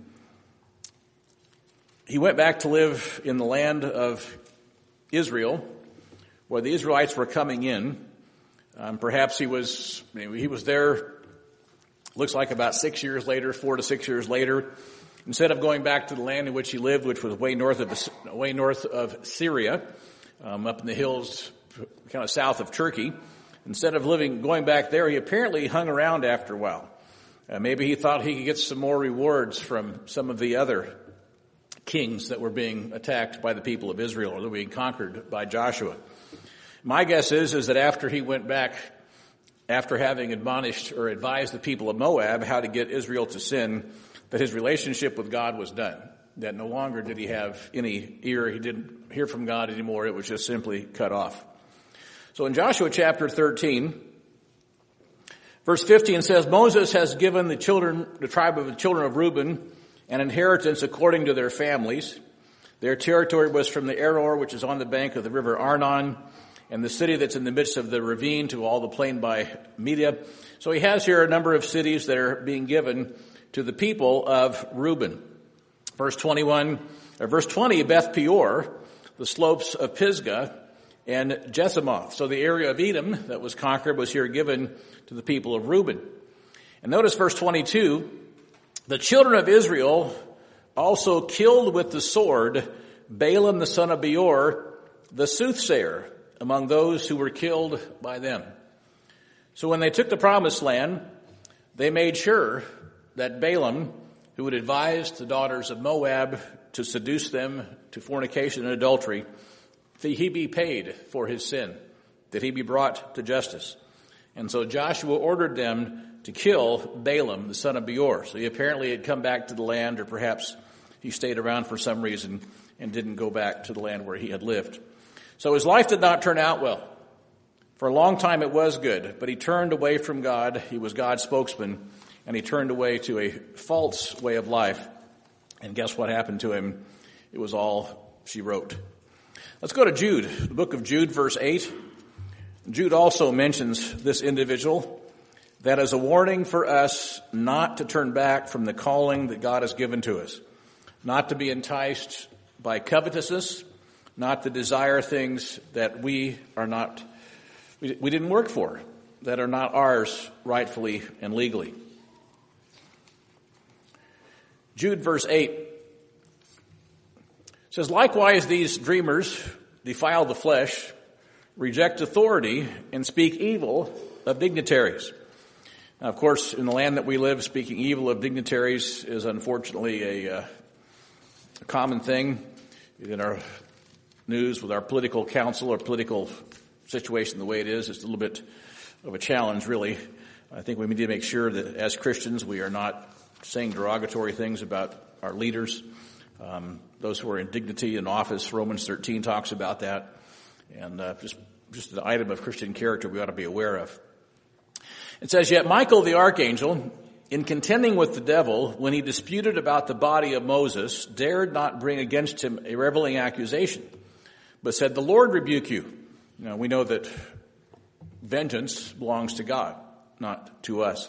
he went back to live in the land of Israel, where the Israelites were coming in. Perhaps he was there, looks like about 6 years later, 4 to 6 years later. Instead of going back to the land in which he lived, which was way north of Syria, up in the hills, kind of south of Turkey, instead of going back there, he apparently hung around after a while. Maybe he thought he could get some more rewards from some of the other kings that were being attacked by the people of Israel, or that were being conquered by Joshua. My guess is that after he went back, after having admonished or advised the people of Moab how to get Israel to sin, that his relationship with God was done. That no longer did he have any ear, he didn't hear from God anymore, it was just simply cut off. So in Joshua chapter 13, verse 15 says, Moses has given the tribe of the children of Reuben, an inheritance according to their families. Their territory was from the Aror, which is on the bank of the river Arnon, and the city that's in the midst of the ravine to all the plain by Media. So he has here a number of cities that are being given to the people of Reuben. Verse 20, Beth Peor, the slopes of Pisgah, and Jesamoth. So the area of Edom that was conquered was here given to the people of Reuben. And notice verse 22, the children of Israel also killed with the sword Balaam the son of Beor, the soothsayer, among those who were killed by them. So when they took the promised land, they made sure that Balaam, who had advised the daughters of Moab to seduce them to fornication and adultery, that he be paid for his sin, that he be brought to justice. And so Joshua ordered them to kill Balaam, the son of Beor. So he apparently had come back to the land, or perhaps he stayed around for some reason and didn't go back to the land where he had lived. So his life did not turn out well. For a long time it was good, but he turned away from God. He was God's spokesman, and he turned away to a false way of life. And guess what happened to him? It was all she wrote. Let's go to Jude, the book of Jude, verse 8. Jude also mentions this individual. That is a warning for us not to turn back from the calling that God has given to us. Not to be enticed by covetousness, not to desire things that we didn't work for, that are not ours rightfully and legally. Jude verse 8 says, likewise these dreamers defile the flesh, reject authority, and speak evil of dignitaries. Now, of course, in the land that we live, speaking evil of dignitaries is unfortunately a common thing in our news with our political council or political situation the way it is. It's a little bit of a challenge, really. I think we need to make sure that as Christians we are not saying derogatory things about our leaders, those who are in dignity in office. Romans 13 talks about that, and just an item of Christian character we ought to be aware of. It says, yet Michael the archangel, in contending with the devil, when he disputed about the body of Moses, dared not bring against him a reveling accusation, but said, the Lord rebuke you. Now, we know that vengeance belongs to God. not to us.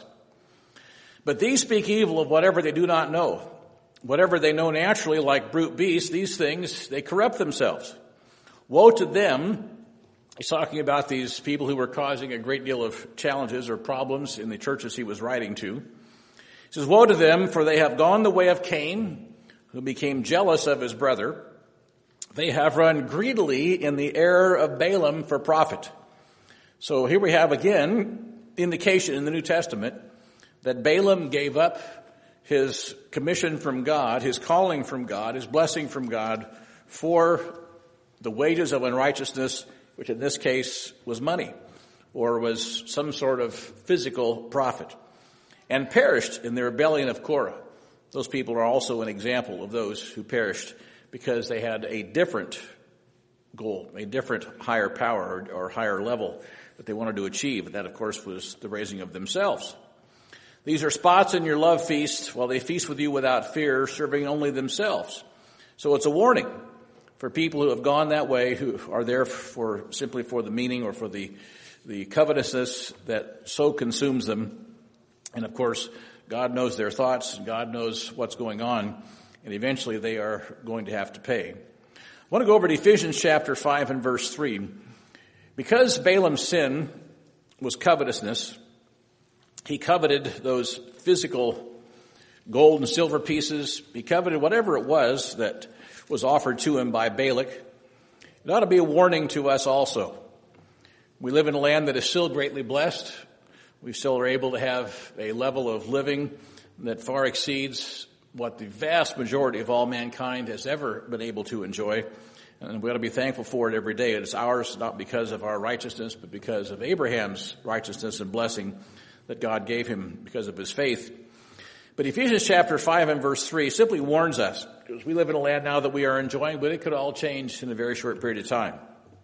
But these speak evil of whatever they do not know. Whatever they know naturally, like brute beasts, these things, they corrupt themselves. Woe to them. He's talking about these people who were causing a great deal of challenges or problems in the churches he was writing to. He says, woe to them, for they have gone the way of Cain, who became jealous of his brother. They have run greedily in the error of Balaam for profit. So here we have again indication in the New Testament that Balaam gave up his commission from God, his calling from God, his blessing from God for the wages of unrighteousness, which in this case was money or was some sort of physical profit, and perished in the rebellion of Korah. Those people are also an example of those who perished because they had a different goal, a different higher power or higher level that they wanted to achieve. And that, of course, was the raising of themselves. These are spots in your love feast while they feast with you without fear, serving only themselves. So it's a warning for people who have gone that way, who are there simply for the meaning or for the covetousness that so consumes them. And of course, God knows their thoughts, and God knows what's going on, and eventually they are going to have to pay. I want to go over to Ephesians chapter 5 and verse 3. Because Balaam's sin was covetousness, he coveted those physical gold and silver pieces. He coveted whatever it was that was offered to him by Balak. It ought to be a warning to us also. We live in a land that is still greatly blessed. We still are able to have a level of living that far exceeds what the vast majority of all mankind has ever been able to enjoy. And we ought to be thankful for it every day. It is ours not because of our righteousness, but because of Abraham's righteousness and blessing that God gave him because of his faith. But Ephesians chapter 5 and verse 3 simply warns us, because we live in a land now that we are enjoying, but it could all change in a very short period of time.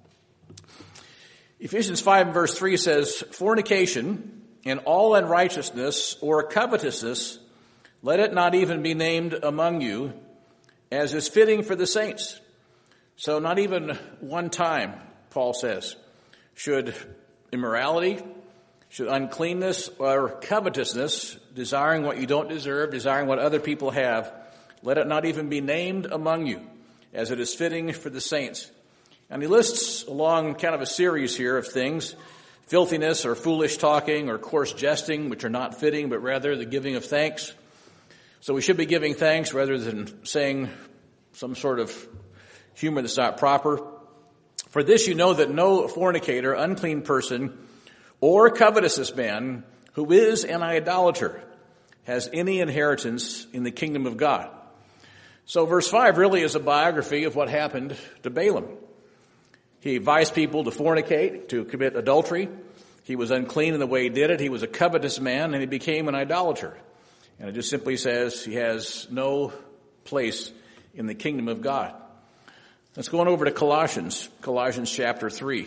Ephesians 5 and verse 3 says, fornication and all unrighteousness or covetousness, let it not even be named among you, as is fitting for the saints. So not even one time, Paul says, should immorality, should uncleanness or covetousness, desiring what you don't deserve, desiring what other people have, let it not even be named among you, as it is fitting for the saints. And he lists along kind of a series here of things, filthiness or foolish talking or coarse jesting, which are not fitting, but rather the giving of thanks. So we should be giving thanks rather than saying some sort of humor that's not proper. For this you know that no fornicator, unclean person, or covetous man who is an idolater has any inheritance in the kingdom of God. So verse 5 really is a biography of what happened to Balaam. He advised people to fornicate, to commit adultery. He was unclean in the way he did it. He was a covetous man, and he became an idolater. And it just simply says he has no place in the kingdom of God. Let's go on over to Colossians chapter 3.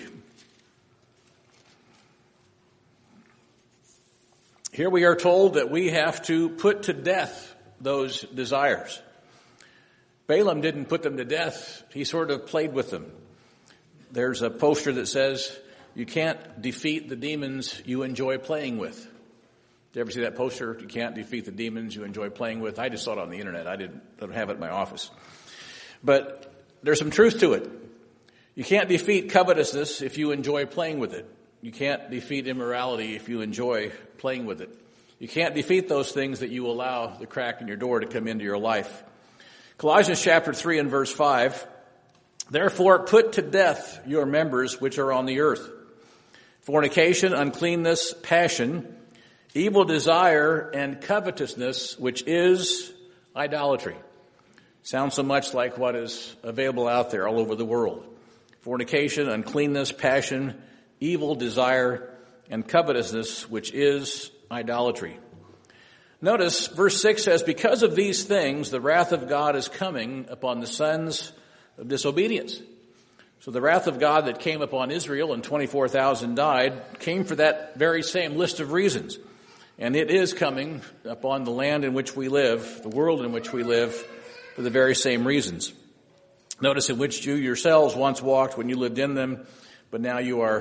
Here we are told that we have to put to death those desires. Balaam didn't put them to death. He sort of played with them. There's a poster that says, you can't defeat the demons you enjoy playing with. Did you ever see that poster? You can't defeat the demons you enjoy playing with. I just saw it on the internet. I don't have it in my office. But there's some truth to it. You can't defeat covetousness if you enjoy playing with it. You can't defeat immorality if you enjoy playing with it. You can't defeat those things that you allow the crack in your door to come into your life. Colossians chapter 3 and verse 5, therefore put to death your members which are on the earth. Fornication, uncleanness, passion, evil desire, and covetousness, which is idolatry. Sounds so much like what is available out there all over the world. Fornication, uncleanness, passion, evil desire, and covetousness, which is idolatry. Notice verse 6 says, because of these things, the wrath of God is coming upon the sons of disobedience. So the wrath of God that came upon Israel and 24,000 died came for that very same list of reasons. And it is coming upon the land in which we live, the world in which we live, for the very same reasons. Notice in which you yourselves once walked when you lived in them, but now you are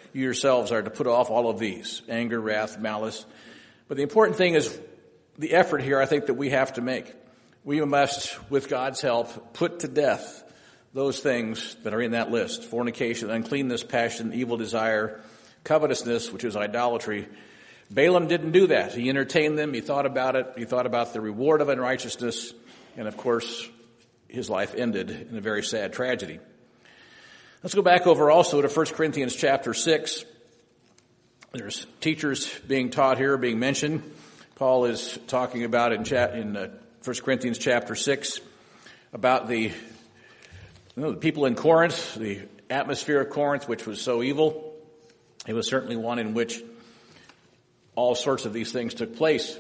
you yourselves are to put off all of these: anger, wrath, malice. But the important thing is the effort here, I think, that we have to make. We must, with God's help, put to death those things that are in that list: fornication, uncleanness, passion, evil desire, covetousness, which is idolatry. Balaam didn't do that. He entertained them. He thought about it. He thought about the reward of unrighteousness. And of course, his life ended in a very sad tragedy. Let's go back over also to 1 Corinthians chapter 6. There's teachers being taught here, being mentioned. Paul is talking about in 1 Corinthians chapter 6 about the people in Corinth, the atmosphere of Corinth, which was so evil. It was certainly one in which all sorts of these things took place.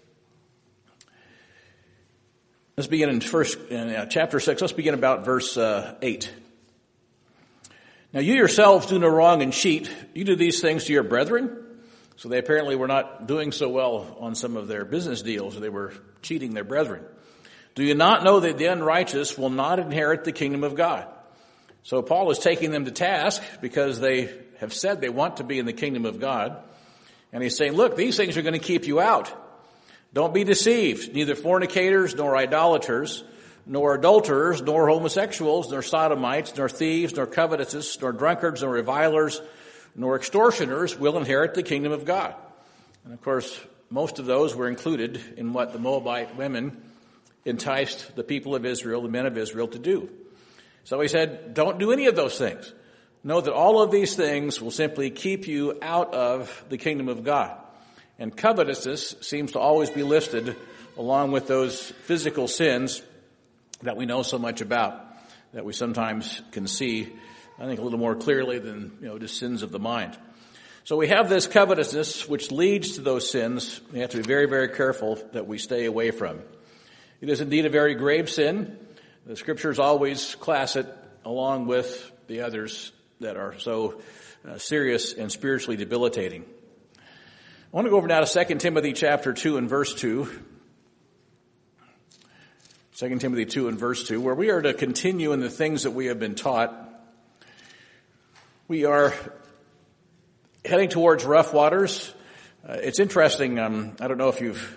Let's begin in chapter 6. Let's begin about verse 8. Now you yourselves do no wrong and cheat. You do these things to your brethren. So they apparently were not doing so well on some of their business deals. They were cheating their brethren. Do you not know that the unrighteous will not inherit the kingdom of God? So Paul is taking them to task because they have said they want to be in the kingdom of God. And he's saying, look, these things are going to keep you out. Don't be deceived. Neither fornicators, nor idolaters, nor adulterers, nor homosexuals, nor sodomites, nor thieves, nor covetous, nor drunkards, nor revilers, nor extortioners will inherit the kingdom of God. And of course, most of those were included in what the Moabite women enticed the people of Israel, the men of Israel, to do. So he said, don't do any of those things. Know that all of these things will simply keep you out of the kingdom of God. And covetousness seems to always be listed along with those physical sins that we know so much about, that we sometimes can see, I think, a little more clearly than, just sins of the mind. So we have this covetousness which leads to those sins. We have to be very, very careful that we stay away from. It is indeed a very grave sin. The scriptures always class it along with the others that are so serious and spiritually debilitating. I want to go over now to 2 Timothy chapter 2 and verse 2. 2 Timothy 2 and verse 2, where we are to continue in the things that we have been taught. We are heading towards rough waters. It's interesting. I don't know if you've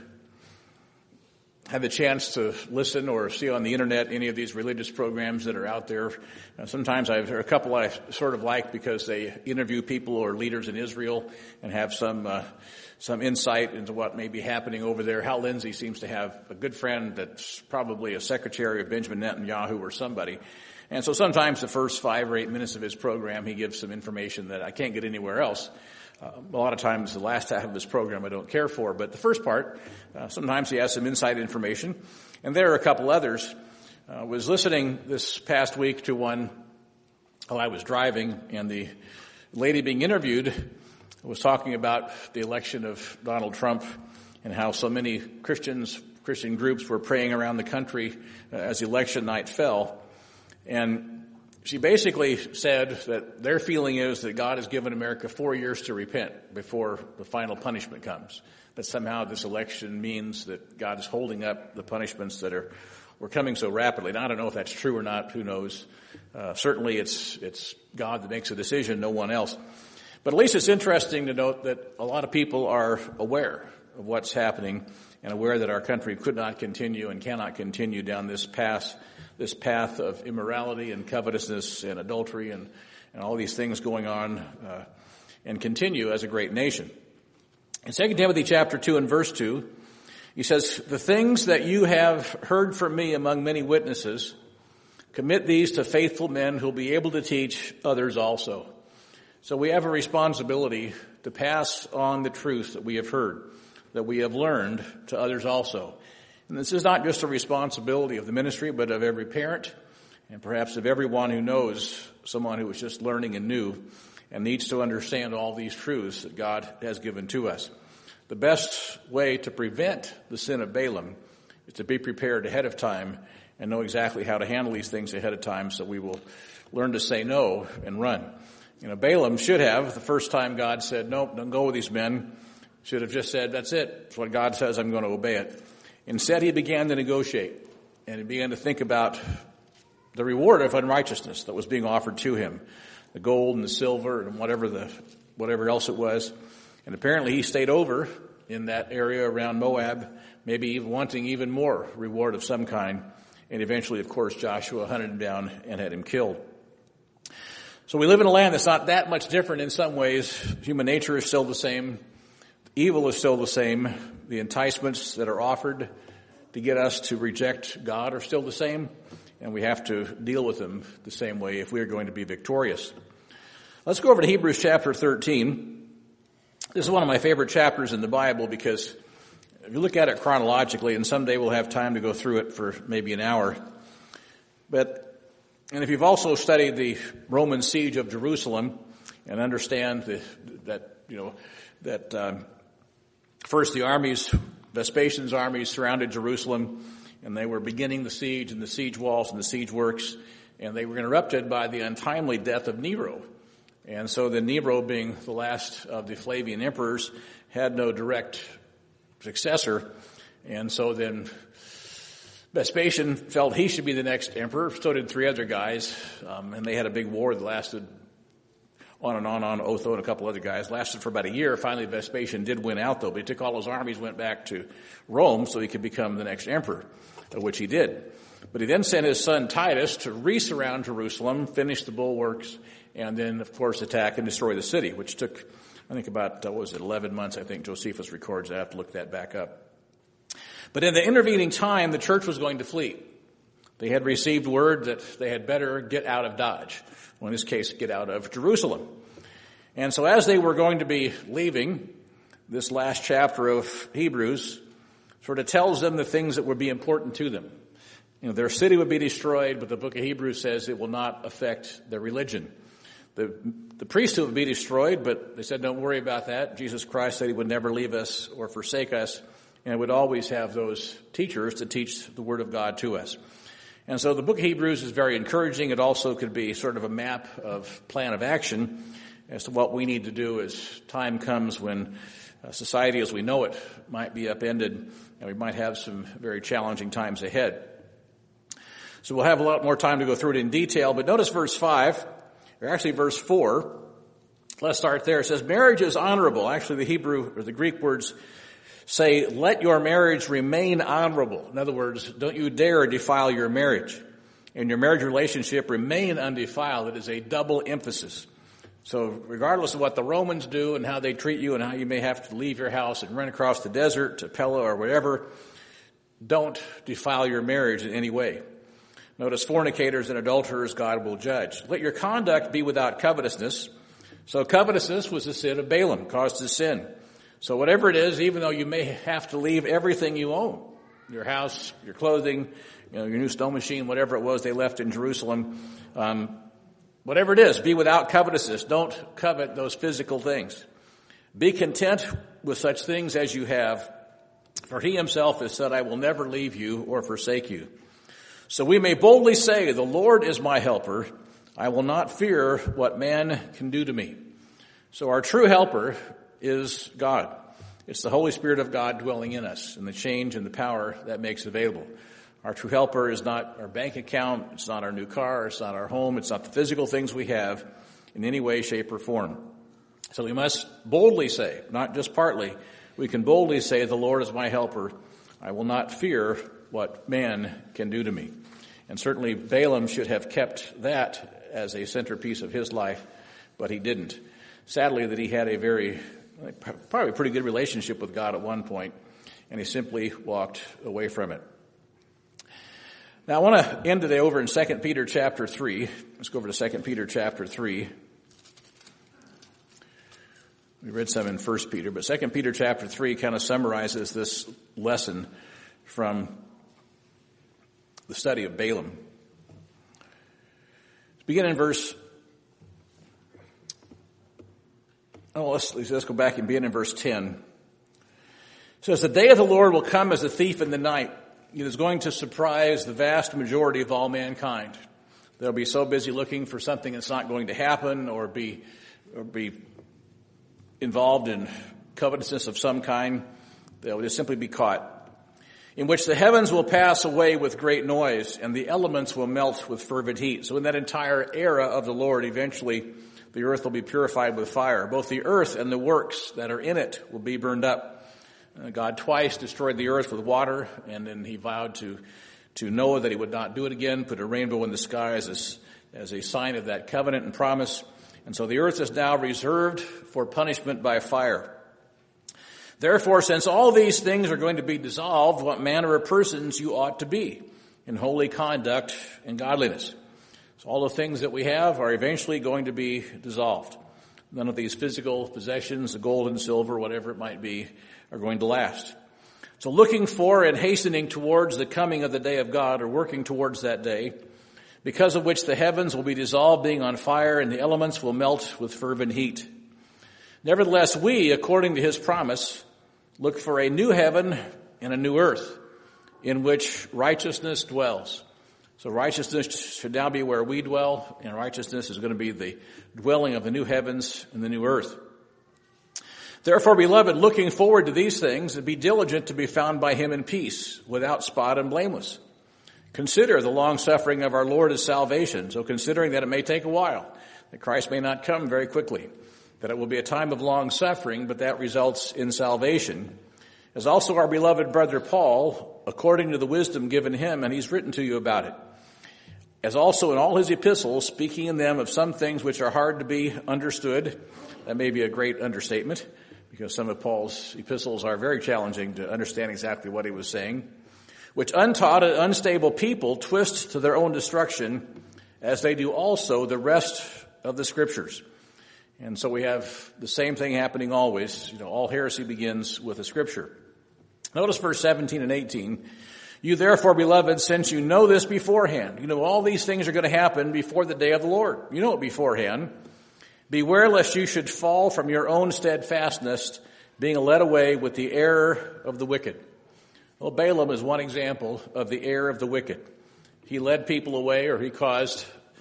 had the chance to listen or see on the internet any of these religious programs that are out there. Sometimes there are a couple I sort of like because they interview people or leaders in Israel and have some insight into what may be happening over there. Hal Lindsey seems to have a good friend that's probably a secretary of Benjamin Netanyahu or somebody. And so sometimes the first 5 or 8 minutes of his program, he gives some information that I can't get anywhere else. A lot of times the last half of his program I don't care for, but the first part, sometimes he has some inside information. And there are a couple others. I was listening this past week to one while I was driving, and the lady being interviewed was talking about the election of Donald Trump and how so many Christian groups were praying around the country as election night fell. And she basically said that their feeling is that God has given America 4 years to repent before the final punishment comes. That somehow this election means that God is holding up the punishments that were coming so rapidly. Now, I don't know if that's true or not. Who knows? Certainly it's God that makes a decision, no one else. But at least it's interesting to note that a lot of people are aware of what's happening and aware that our country could not continue and cannot continue down this path of immorality and covetousness and adultery and all these things going on and continue as a great nation. In 2 Timothy chapter 2 and verse 2, he says, the things that you have heard from me among many witnesses, commit these to faithful men who will be able to teach others also. So we have a responsibility to pass on the truth that we have heard, that we have learned to others also. And this is not just a responsibility of the ministry, but of every parent and perhaps of everyone who knows someone who is just learning and new and needs to understand all these truths that God has given to us. The best way to prevent the sin of Balaam is to be prepared ahead of time and know exactly how to handle these things ahead of time so we will learn to say no and run. Balaam should have, the first time God said, nope, don't go with these men, should have just said, that's it. It's what God says, I'm going to obey it. Instead, he began to negotiate, and he began to think about the reward of unrighteousness that was being offered to him, the gold and the silver and whatever the whatever else it was. And apparently he stayed over in that area around Moab, maybe even wanting even more reward of some kind. And eventually, of course, Joshua hunted him down and had him killed. So we live in a land that's not that much different in some ways. Human nature is still the same. Evil is still the same. The enticements that are offered to get us to reject God are still the same. And we have to deal with them the same way if we are going to be victorious. Let's go over to Hebrews chapter 13. This is one of my favorite chapters in the Bible because if you look at it chronologically, and someday we'll have time to go through it for maybe an hour. And if you've also studied the Roman siege of Jerusalem and understand that first the armies, Vespasian's armies surrounded Jerusalem, and they were beginning the siege and the siege walls and the siege works, and they were interrupted by the untimely death of Nero. And so then Nero, being the last of the Flavian emperors, had no direct successor, and so then Vespasian felt he should be the next emperor. So did three other guys, and they had a big war that lasted on. Otho and a couple other guys lasted for about a year. Finally, Vespasian did win out, though, but he took all his armies, went back to Rome so he could become the next emperor, which he did. But he then sent his son Titus to re-surround Jerusalem, finish the bulwarks, and then, of course, attack and destroy the city, which took, I think, about, 11 months, I think Josephus records. I have to look that back up. But in the intervening time, the church was going to flee. They had received word that they had better get out of Dodge. Well, in this case, get out of Jerusalem. And so as they were going to be leaving, this last chapter of Hebrews sort of tells them the things that would be important to them. Their city would be destroyed, but the book of Hebrews says it will not affect their religion. The priesthood would be destroyed, but they said, don't worry about that. Jesus Christ said he would never leave us or forsake us, and would always have those teachers to teach the Word of God to us. And so the book of Hebrews is very encouraging. It also could be sort of a map of plan of action as to what we need to do as time comes when society as we know it might be upended, and we might have some very challenging times ahead. So we'll have a lot more time to go through it in detail, but notice verse 5, or actually verse 4. Let's start there. It says, marriage is honorable. Actually, the Hebrew or the Greek words say, let your marriage remain honorable. In other words, don't you dare defile your marriage. And your marriage relationship remain undefiled. It is a double emphasis. So regardless of what the Romans do and how they treat you and how you may have to leave your house and run across the desert to Pella or whatever, don't defile your marriage in any way. Notice fornicators and adulterers God will judge. Let your conduct be without covetousness. So covetousness was the sin of Balaam, caused his sin. So whatever it is, even though you may have to leave everything you own, your house, your clothing, your new stone machine, whatever it was they left in Jerusalem, whatever it is, be without covetousness. Don't covet those physical things. Be content with such things as you have, for he himself has said, I will never leave you or forsake you. So we may boldly say, the Lord is my helper. I will not fear what man can do to me. So our true helper is God. It's the Holy Spirit of God dwelling in us and the change and the power that makes available. Our true helper is not our bank account. It's not our new car. It's not our home. It's not the physical things we have in any way, shape, or form. So we must boldly say, not just partly, we can boldly say, the Lord is my helper. I will not fear what man can do to me. And certainly Balaam should have kept that as a centerpiece of his life, but he didn't. Sadly, that he had probably a pretty good relationship with God at one point, and he simply walked away from it. Now, I want to end today over in 2 Peter chapter 3. Let's go over to 2 Peter chapter 3. We read some in 1 Peter, but 2 Peter chapter 3 kind of summarizes this lesson from the study of Balaam. Let's begin in verse... let's go back and begin in verse 10. It says, the day of the Lord will come as a thief in the night. It is going to surprise the vast majority of all mankind. They'll be so busy looking for something that's not going to happen or be involved in covetousness of some kind. They'll just simply be caught. In which the heavens will pass away with great noise and the elements will melt with fervent heat. So in that entire era of the Lord, eventually the earth will be purified with fire. Both the earth and the works that are in it will be burned up. God twice destroyed the earth with water, and then he vowed to Noah that he would not do it again, put a rainbow in the sky as a sign of that covenant and promise. And so the earth is now reserved for punishment by fire. Therefore, since all these things are going to be dissolved, what manner of persons you ought to be in holy conduct and godliness. So all the things that we have are eventually going to be dissolved. None of these physical possessions, the gold and silver, whatever it might be, are going to last. So looking for and hastening towards the coming of the day of God, or working towards that day, because of which the heavens will be dissolved, being on fire, and the elements will melt with fervent heat. Nevertheless, we, according to his promise, look for a new heaven and a new earth in which righteousness dwells. So righteousness should now be where we dwell, and righteousness is going to be the dwelling of the new heavens and the new earth. Therefore, beloved, looking forward to these things, be diligent to be found by him in peace, without spot and blameless. Consider the long-suffering of our Lord as salvation, so considering that it may take a while, that Christ may not come very quickly, that it will be a time of long-suffering, but that results in salvation. As also our beloved brother Paul, according to the wisdom given him, and he's written to you about it. As also in all his epistles, speaking in them of some things which are hard to be understood. That may be a great understatement, because some of Paul's epistles are very challenging to understand exactly what he was saying. Which untaught and unstable people twist to their own destruction, as they do also the rest of the Scriptures. And so we have the same thing happening always. All heresy begins with a Scripture. Notice verse 17 and 18. You therefore, beloved, since you know this beforehand, all these things are going to happen before the day of the Lord. You know it beforehand. Beware lest you should fall from your own steadfastness, being led away with the error of the wicked. Well, Balaam is one example of the error of the wicked. He led people away, or he caused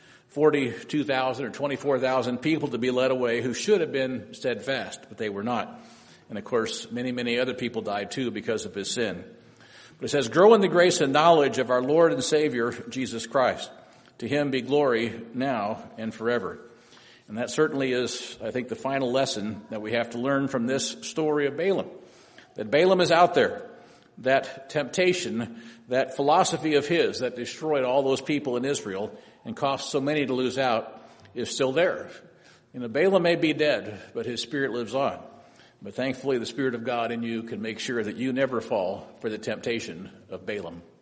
42,000 or 24,000 people to be led away who should have been steadfast, but they were not. And of course, many, many other people died too because of his sin. But it says, grow in the grace and knowledge of our Lord and Savior, Jesus Christ. To him be glory now and forever. And that certainly is, I think, the final lesson that we have to learn from this story of Balaam. That Balaam is out there. That temptation, that philosophy of his that destroyed all those people in Israel and caused so many to lose out is still there. Balaam may be dead, but his spirit lives on. But thankfully, the Spirit of God in you can make sure that you never fall for the temptation of Balaam.